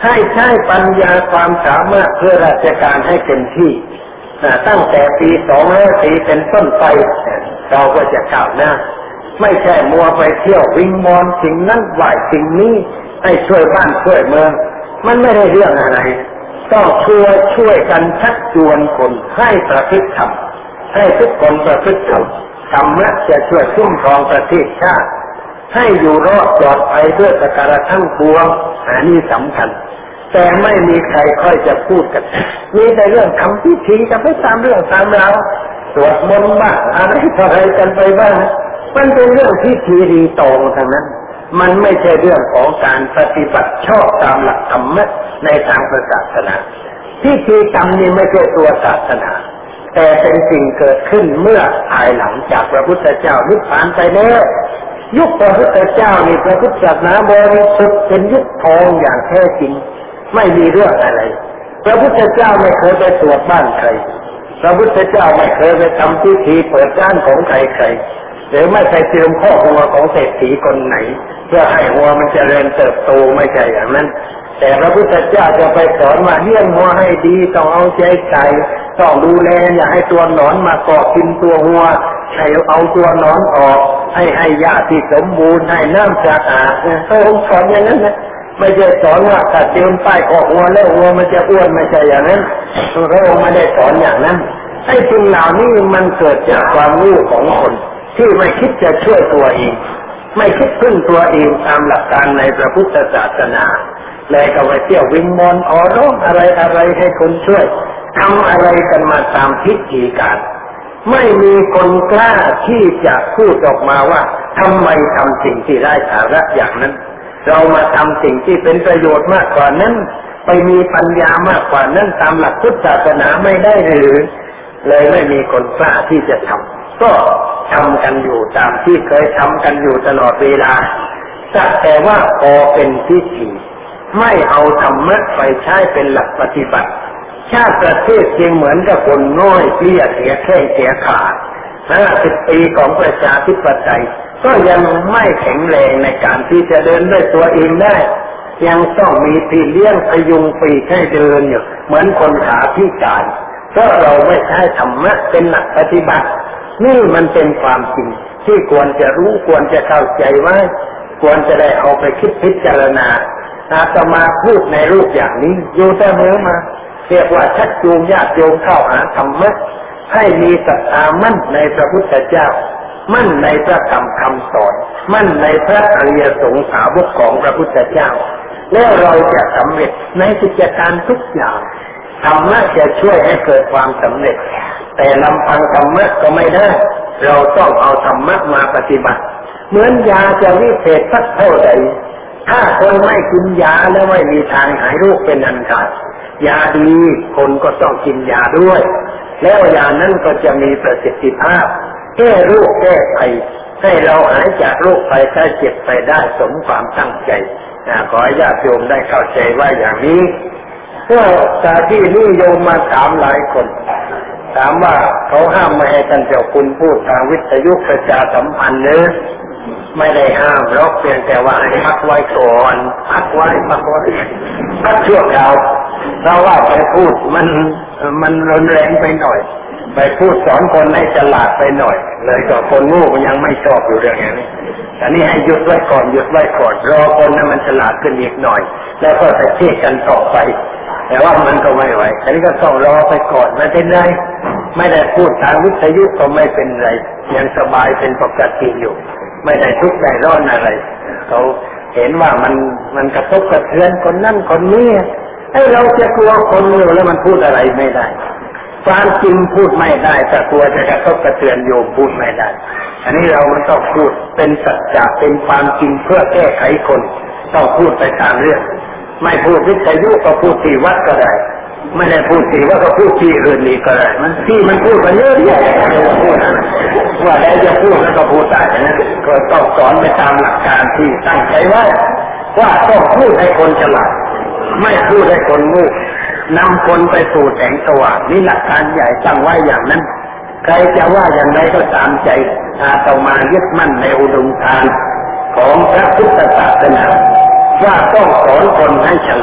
ให้ใช้ปัญญาความสามารถเพื่อราชการให้เต็มที่ตั้งแต่ปีสองร้อยปีเป็นต้นไปเราก็จะก้าวหน้าไม่ใช่มัวไปเที่ยววิงวอนสิ่งนั้นไหวสิ่งนี้ให้ช่วยบ้านช่วยเมืองมันไม่ได้เรื่องอะไรต้องช่วยช่วยกันชักชวนคนให้ประพฤติธรรมให้ทุกคนประพฤติธรรมธรรมะจะช่วยคุ้มครองประเทศชาติให้อยู่รอดปลอดภัยด้วยประการทั้งปวงอันนี้สำคัญแต่ไม่มีใครค่อยจะพูดกันมีแต่เรื่องทำพิธีจะไปตามเรื่องตามราวสวดมนต์บ้างอะไรอะไรกันไปบ้างมันเป็นเรื่องพิธีรีตองทั้งนั้นมันไม่ใช่เรื่องของการปฏิบัติชอบตามหลักธรรมะในทางศาสนาพิธีกรรมนี้ไม่ใช่ตัวศาสนาแต่เป็นสิ่งเกิดขึ้นเมื่อภายหลังจากพระพุทธเจ้านิพพานไปแล้วยุคพระพุทธเจ้านี่พระพุทธศาสนาบริสุทธิ์เป็นยุคทองอย่างแท้จริงไม่มีเรื่องอะไรพระพุทธเจ้าไม่เคยไปตรวจบ้านใครพระพุทธเจ้าไม่เคยไปทำพิธีเปิดบ้านของใครใครหรือไม่เคยเตรียมข้อหัวของเศรษฐีคนไหนเพื่อให้หัวมันเจริญเติบโตไม่ใช่อย่างนั้นแต่พระพุทธเจ้าจะไปสอนว่าเลี้ยงหัวให้ดีต้องเอาใจใส่ต้องดูแลอย่าให้ตัวหนอนมาเกาะกินตัวหัวให้เอาตัวหนอนออกให้ให้หญ้าที่สมบูรณ์ให้น้ำสะอาดพระองค์สอนอย่างนั้นนะไม่ใช่สอนว่าถ้าเตรียมป้ายเกาะหัวแล้วหัวมันจะอ้วนไม่ใช่อย่างนั้นพระองค์ไม่ได้สอนอย่างนั้นไอ้สิ่งเหล่านี้มันเกิดจากความโง่ของคนที่ไม่คิดจะช่วยตัวเองไม่คิดพึ่งตัวเองตามหลักการในพระพุทธศาสนาเลยก็ไปเที่ยววิงวอนขอร้องอะไรอะไรให้คนช่วยทำอะไรกันมาตามพิธีการไม่มีคนกล้าที่จะพูดออกมาว่าทำไมทำสิ่งที่ไร้สาระอย่างนั้นเรามาทำสิ่งที่เป็นประโยชน์มากกว่านั้นไปมีปัญญามากกว่านั้นตามหลักพุทธศาสนาไม่ได้หรือเลยไม่มีคนกล้าที่จะทำก็ทำกันอยู่ตามที่เคยทำกันอยู่ตลอดเวลาแต่ว่าพอเป็นพิธีไม่เอาธรรมะไปใช้เป็นหลักปฏิบัติชาติประเทศจึงเหมือนกับคนน้อยเปี้ยเสียแข้งเสียขาห้าสิบปีของประชาธิปไตยก็ยังไม่แข็งแรงในการที่จะเดินด้วยตัวเองได้ยังต้องมีพี่เลี้ยงพยุงปีกให้เดินอยู่เหมือนคนขาพิการเพราะเราไม่ใช้ธรรมะเป็นหลักปฏิบัตินี่มันเป็นความจริงที่ควรจะรู้ควรจะเข้าใจไว้ควรจะได้เอาไปคิดพิจารณาอาตมาพูดในรูปอย่างนี้อยู่เสมอมาเรียกว่าชักจูงญาติโยมเข้าหาธรรมะให้มีศรัทธามั่นในพระพุทธเจ้ามั่นในพระธรรมคำสอนมั่นในพระอริยสงฆ์สาวกของพระพุทธเจ้าแล้วเราจะสำเร็จในกิจการทุกอย่างธรรมะจะช่วยให้เกิดความสำเร็จแต่ลำพังธรรมะก็ไม่ได้เราต้องเอาธรรมะมาปฏิบัติเหมือนยาจะวิเศษสักเท่าใดถ้าคนไม่กินยาแล้วไม่มีทางหายโรคเป็นอันขาดยาดีคนก็ต้องกินยาด้วยแล้วยานั้นก็จะมีประสิทธิภาพแก้โรคแก้ภัยให้เราหายจากโรคภัยไข้เจ็บไปได้สมความตั้งใจขอให้ญาติโยมได้เข้าใจว่าอย่างนี้เพราะจากที่นี่โยมมาถามหลายคนถามว่าเขาห้ามไม่ให้ท่านเจ้าคุณพูดทางวิทยุประชาสัมพันธ์เนอะไม่ได้ห้ามหรอกเพียงแต่ว่าให้พักไว้ก่อนพักไว้พักไว้พักชั่วคราวเพราะว่าไปพูดมันมันรุนแรงไปหน่อยไปพูดสอนคนให้ฉลาดไปหน่อยเลยก็คนโง่ยังไม่ชอบอยู่เรื่องนี้อันนี้ให้หยุดไว้ก่อนหยุดไว้ก่อนรอคนนั้นมันฉลาดขึ้นอีกหน่อยแล้วก็จะเทียบกันต่อไปแต่ว่ามันก็ไม่ไหวอันนี้ก็ต้องรอไปก่อนไม่เป็นไรไม่ได้พูดทางวิทยุก็ไม่เป็นไรยังสบายเป็นปกติอยู่ไม่ได้ทุกข์ได้ร้อนอะไรเขาเห็นว่ามันมันกระทบกระเทือนคนนั่นคนนี้ให้เราจะกลัวคนอยู่แล้วมันพูดอะไรไม่ได้ความจริงพูดไม่ได้แต่กลัวจะกระทบกระเทือนโยมพูดไม่ได้อันนี้เรามันต้องพูดเป็นสัจจะเป็นความจริงเพื่อแก้ไขคนต้องพูดไปตามเรื่องไม่พูดวิทยุก็พูดที่วัดก็ได้ไม่ได้พูดที่ว่าก็พูดที่อื่นนี่ก็ได้มันที่มันพูดกันเยอะแยะพูดว่าแล้วจะพูดแล้วก็พูดได้นะก็ต้องสอนไปตามหลักการที่ตั้งใจไว้ว่าต้องพูดให้คนฉลาดไม่พูดให้คนโง่นำคนไปสู่แสงสว่างนี่หลักการใหญ่ตั้งไว้อย่างนั้นใครจะว่าอย่างไรก็ตามใจอาตมายึดมั่นในอุดมการณ์ของพระพุทธศาสนาว่าต้องสอนคนให้ฉลาด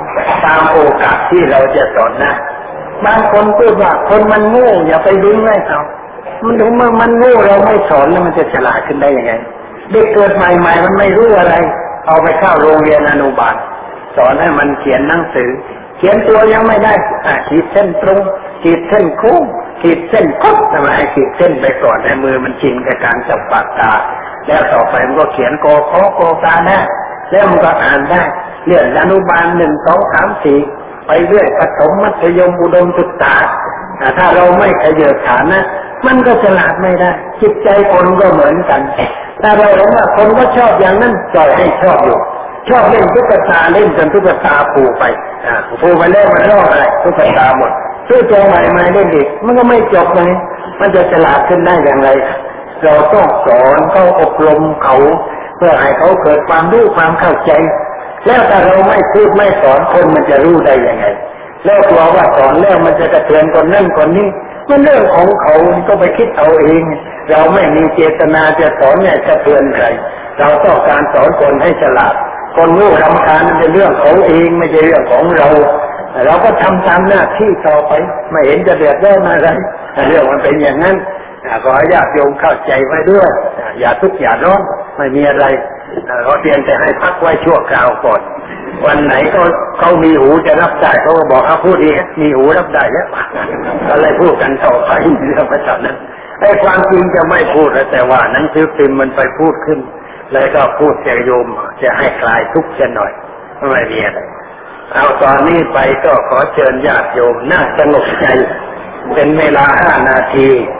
ตามโอกาสที่เราจะสอนนะบางคนพูดว่าคนมันโง่อย่าไปดึงให้เขามันถึงเมื่อมันโง่เราไม่สอนแล้วมันจะฉลาดขึ้นได้ยังไงเด็กเกิดใหม่ๆมันไม่รู้อะไรเอาไปเข้าโรงเรียนอนุบาลสอนให้มันเขียนหนังสือเขียนตัวยังไม่ได้อ่ะขีดเส้นตรงขีดเส้นโค้งขีดเส้นคดทำไมให้ขีดเส้นไปก่อนให้มือมันชินกับการจับปากกาแล้วต่อไปมันก็เขียนโกโคโกกานะแล้วมันก็อ่านได้เรื่องอนุบาลหนึ่งสองสามสี่ไปเรื่อยประถมมัธยมอุดมศึกษาถ้าเราไม่ขยับฐานนะมันก็ฉลาดไม่ได้จิตใจคนก็เหมือนกันถ้าเราเห็นว่าคนก็ชอบอย่างนั้นปล่อยให้ชอบอยู่ชอบเล่นตุ๊กตาเล่นจนตุ๊กตาปูไปอ่าปูไปแล้วมันชอบอะไรตุ๊กตาหมดซื้อตัวใหม่มาเล่นอีกมันก็ไม่จบเลยมันจะฉลาดขึ้นได้อย่างไรเราต้องสอนเขาอบรมเขาเพื่อให้เขาเกิดความรู้ความเข้าใจแล้วถ้าเราไม่พูดไม่สอนคนมันจะรู้ได้ยังไงแล้วกลัวว่าสอนแล้วมันจะกระเทือนคนนั่นคนนี้มันเรื่องของเขาก็ไปคิดเอาเองเราไม่มีเจตนาจะสอนเนี่ยกระเทือนใครเราต้องการสอนคนให้ฉลาดคนโง่รำคาญเป็นเรื่องของเองไม่ใช่เรื่องของเราเราก็ทำตามหน้าที่ต่อไปไม่เห็นจะเดือดร้อนอะไรเรื่องมันเป็นอย่างนั้นขอให้ญาติโยมเข้าใจไว้ด้วยอย่าทุกข์อย่าร้อนไม่มีอะไรเขาเพียงแต่ให้พักไว้ชั่วคราวก่อนวันไหนเขาเขามีหูจะรับได้เขาก็บอกเขาพูดดีมีหูรับได้แล้วก็เลยพูดกันต่อไปเรื่องประจันนั้นไอ้ความจริงจะไม่พูดแต่ว่าหนังสือพิมพ์มันไปพูดขึ้นเลยก็พูดจะโยมจะให้คลายทุกข์เช่นหน่อยไม่มีอะไรเอาตอนนี้ไปก็ขอเชิญญาติโยมน่าสงบใจเป็นเวลาห้านาที